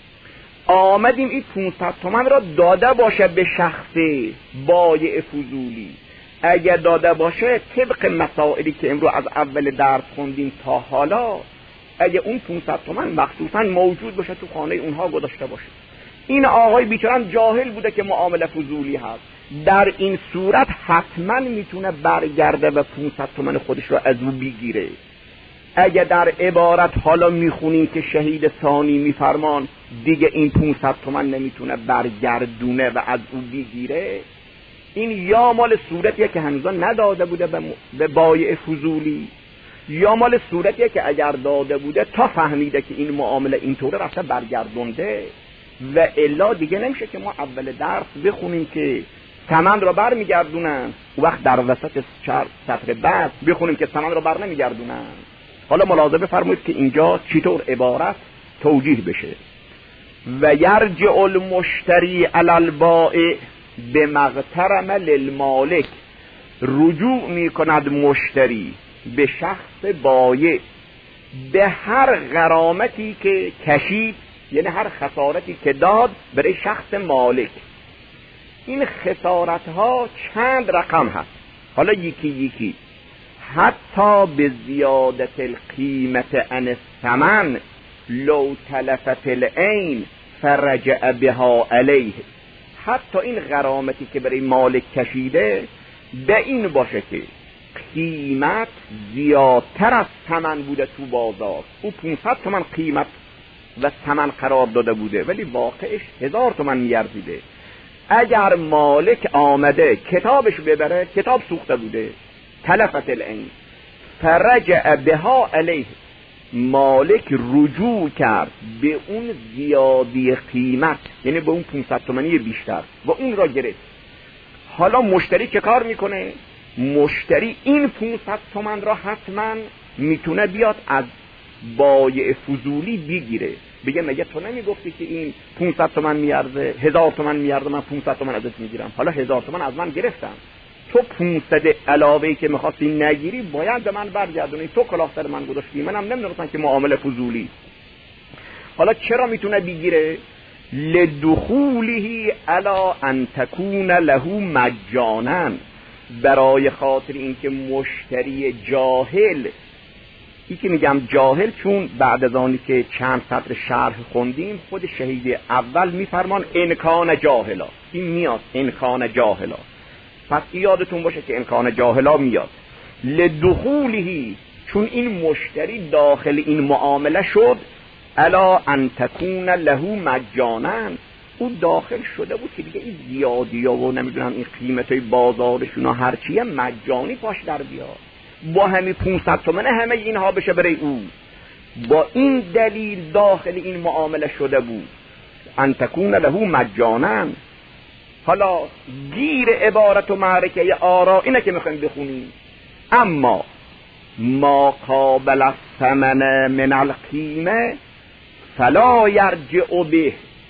آمدیم این پانصد تومن را داده باشه به شخص بایع فضولی، اگر داده باشه طبق مسائلی که امروز از اول درس خوندیم تا حالا، اگه اون پانصد تومن مخصوصا موجود باشه تو خانه اونها گذاشته باشه، این آقای بیچاره جاهل بوده که معامله فضولی هست، در این صورت حتما میتونه برگرده و پانصد تومن خودش رو از او بگیره. اگه در عبارت حالا میخونیم که شهید ثانی میفرمان دیگه این پانصد تومن نمیتونه برگردونه و از او بگیره، این یا مال صورتیه که هنوزا نداده بوده به بایع فضولی، یا مال صورتیه که اگر داده بوده تا فهمیده که این معامله اینطوره رفته برگردونده، و الا دیگه نمیشه که ما اول درس بخونیم که ثمن را بر میگردونن، وقت در وسط سطر بعد بخونیم که ثمن را بر نمیگردونن. حالا ملاحظه بفرمایید که اینجا چطور عبارت توجیه بشه. و یرجع المشتری علی البائع بمغترم للمالک، رجوع می کند مشتری به شخص بایع به هر غرامتی که کشید، یعنی هر خسارتی که داد برای شخص مالک. این خسارت ها چند رقم هست، حالا یکی یکی. حتی به زیادت القیمت عن الثمن لو تلفت العین فرجع بها علیه، حتی این غرامتی که برای مالک کشیده به این باشه که قیمت زیادتر از ثمن بوده تو بازار، او پانصد تومن قیمت و ثمن قرار داده بوده ولی واقعش هزار تومن میارزیده. اگر مالک آمده کتابش ببره، کتاب سوخته بوده، تلفت العین فرجع بها علیه، مالک رجوع کرد به اون زیادی قیمت، یعنی به اون پانصد تومانی بیشتر و اون را گرفت. حالا مشتری چه کار میکنه؟ مشتری این پانصد تومن را حتما میتونه بیاد از بایع فضولی بگیره، بگه مگه تو نمیگفتی که این پانصد تومن میارزه، هزار تومن میارزه، من پانصد تومن ازت میگیرم، حالا هزار تومن از من گرفتم، تو پانصد علاوه‌ای که میخواستی نگیری باید به من برگردونی، تو کلاه سر من گذاشتی، منم نمیدونستم که معامله فضولی. حالا چرا میتونه بگیره؟ لدخوله علی ان تکون له مجانا، برای خاطر اینکه مشتری جاهل، این که میگم جاهل چون بعد از آنی که چند سطر شرح خوندیم خود شهید اول میفرمان انکان جاهلا، این میاد انکان جاهلا، پس یادتون باشه که انکان جاهلا میاد. لدخولهی، چون این مشتری داخل این معامله شد، الا ان تکون له مجانا، او داخل شده بود که دیگه این زیادی ها و نمیدونم این قیمتای بازارشون و هرچیه مجانی پاش در بیاد، با همین پانصد تومنه همه اینها بشه برای او، با این دلیل داخل این معامله شده بود، ان تکون له مجانا. حالا گیر عبارت و معرکه آرا اینه که میخوایم بخونیم. اما ما قابل الثمن من القیمه فلا یرجع به،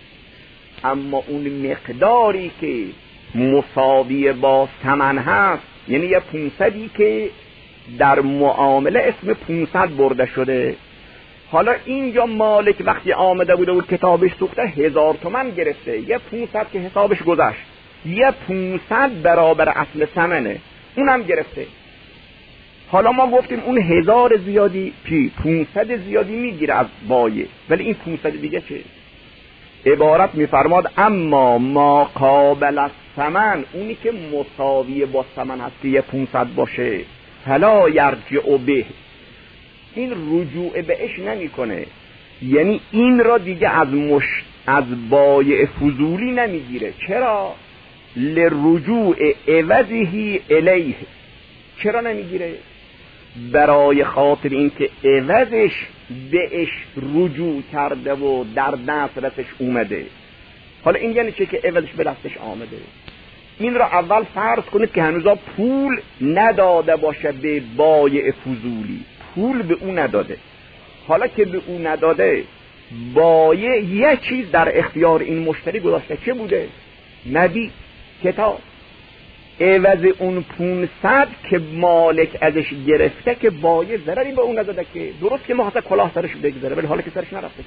اما اون مقداری که مساوی با ثمن هست، یعنی یه پونصدی که در معامله اسم پونصد برده شده، حالا اینجا مالک وقتی آمده بوده و کتابش سوخته هزار تومن گرفته، یه پونصد که حسابش گذشت، یه پونصد برابر اصل ثمنه اونم گرفته. حالا ما گفتیم اون هزار زیادی پی پونصد زیادی میگیره از بایع، ولی این پونصد دیگه چه؟ عبارت میفرماد اما ما قابل الثمن، اونی که مساوی با ثمن هست که یه پونصد باشه، فلا یرجع به، این رجوع بهش نمیکنه، یعنی این را دیگه از مش از بایع فضولی نمیگیره. چرا؟ لرجوع عوضه الیه، چرا نمیگیره؟ برای خاطر اینکه عوضش بهش رجوع کرده و در دسترسش اومده. حالا این یعنی چه که عوضش به دستش آمده؟ این را اول فرض کنید که هنوزا پول نداده باشه به بایع فضولی، پول به او نداده. حالا که به او نداده، بایع یه چیز در اختیار این مشتری گذاشته، چه بوده؟ ندی، کتاب. عوض اون پونصد که مالک ازش گرفته که بایع ضرری به اون نداده، که درست که ما حتی کلاه سرش بگذاره ولی حالا که سرش نرفته،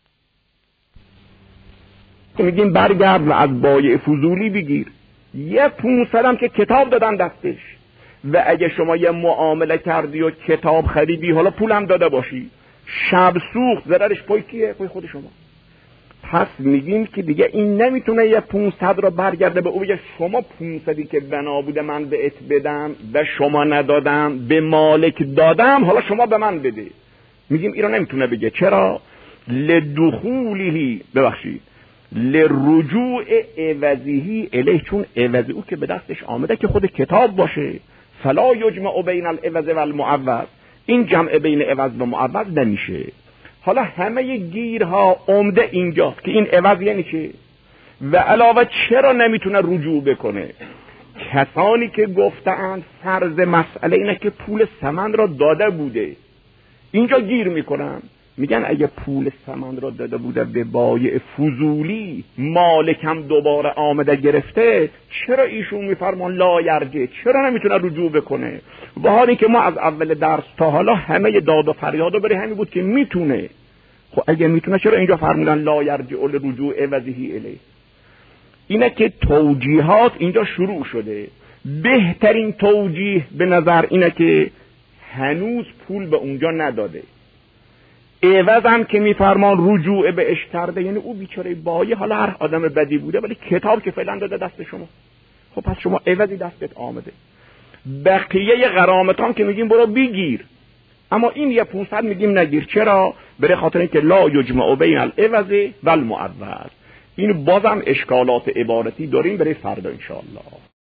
که میگیم برگرد و از بایع فضولی بگیر. یه پونصد هم که کتاب دادن دستش، و اگه شما یه معامله کردی و کتاب خریدی، حالا پول هم داده باشی، شب سوخت، ضررش پای کیه؟ پای خود شما. پس میگیم که دیگه این نمیتونه یه پونصد را برگرده به او بگه شما پونصدی که بنا بوده من بهت بدم و شما ندادم، به مالک دادم، حالا شما به من بده. میگیم این را نمیتونه بگه. چرا؟ لدخوله، ببخشید، لرجوع عوضه الیه، چون عوض او که به دستش آمده که خود کتاب باشه. فلا یجمع بین العوض و المعوض، این جمع بین عوض و معوض نمیشه. حالا همه گیرها عمده اینجاست که این عوض یعنی چه و علاوه چرا نمیتونه رجوع بکنه. کسانی که گفتند فرض مسئله اینه که پول ثمن را داده بوده، اینجا گیر میکنن میگن اگه پول ثمن را داده بوده به بایع فضولی، مالکم دوباره آمده گرفته، چرا ایشون میفرمان لا یرجع؟ چرا نمیتونه رجوع بکنه؟ و حالی که ما از اول درس تا حالا همه داد و فریاد رو بره همین بود که میتونه. خب اگه میتونه چرا اینجا فرمودن لا یرجع لرجوع عوضه الیه؟ اینه که توجیهات اینجا شروع شده. بهترین توجیه به نظر اینه که هنوز پول به اونجا نداده، عوض هم که میفرمان رجوع به اش کرده، یعنی او بیچاره بایع حالا هر آدم بدی بوده ولی کتاب که فعلا داده دست شما، خب پس شما عوضی دستت آمده. بقیه غرامتان که میگیم برو بگیر، اما این یه پونصد میگیم نگیر. چرا؟ برای خاطر اینکه لا یجمع بین العوض و المعوض. این بازم اشکالات عبارتی داریم برای فردا انشاءالله.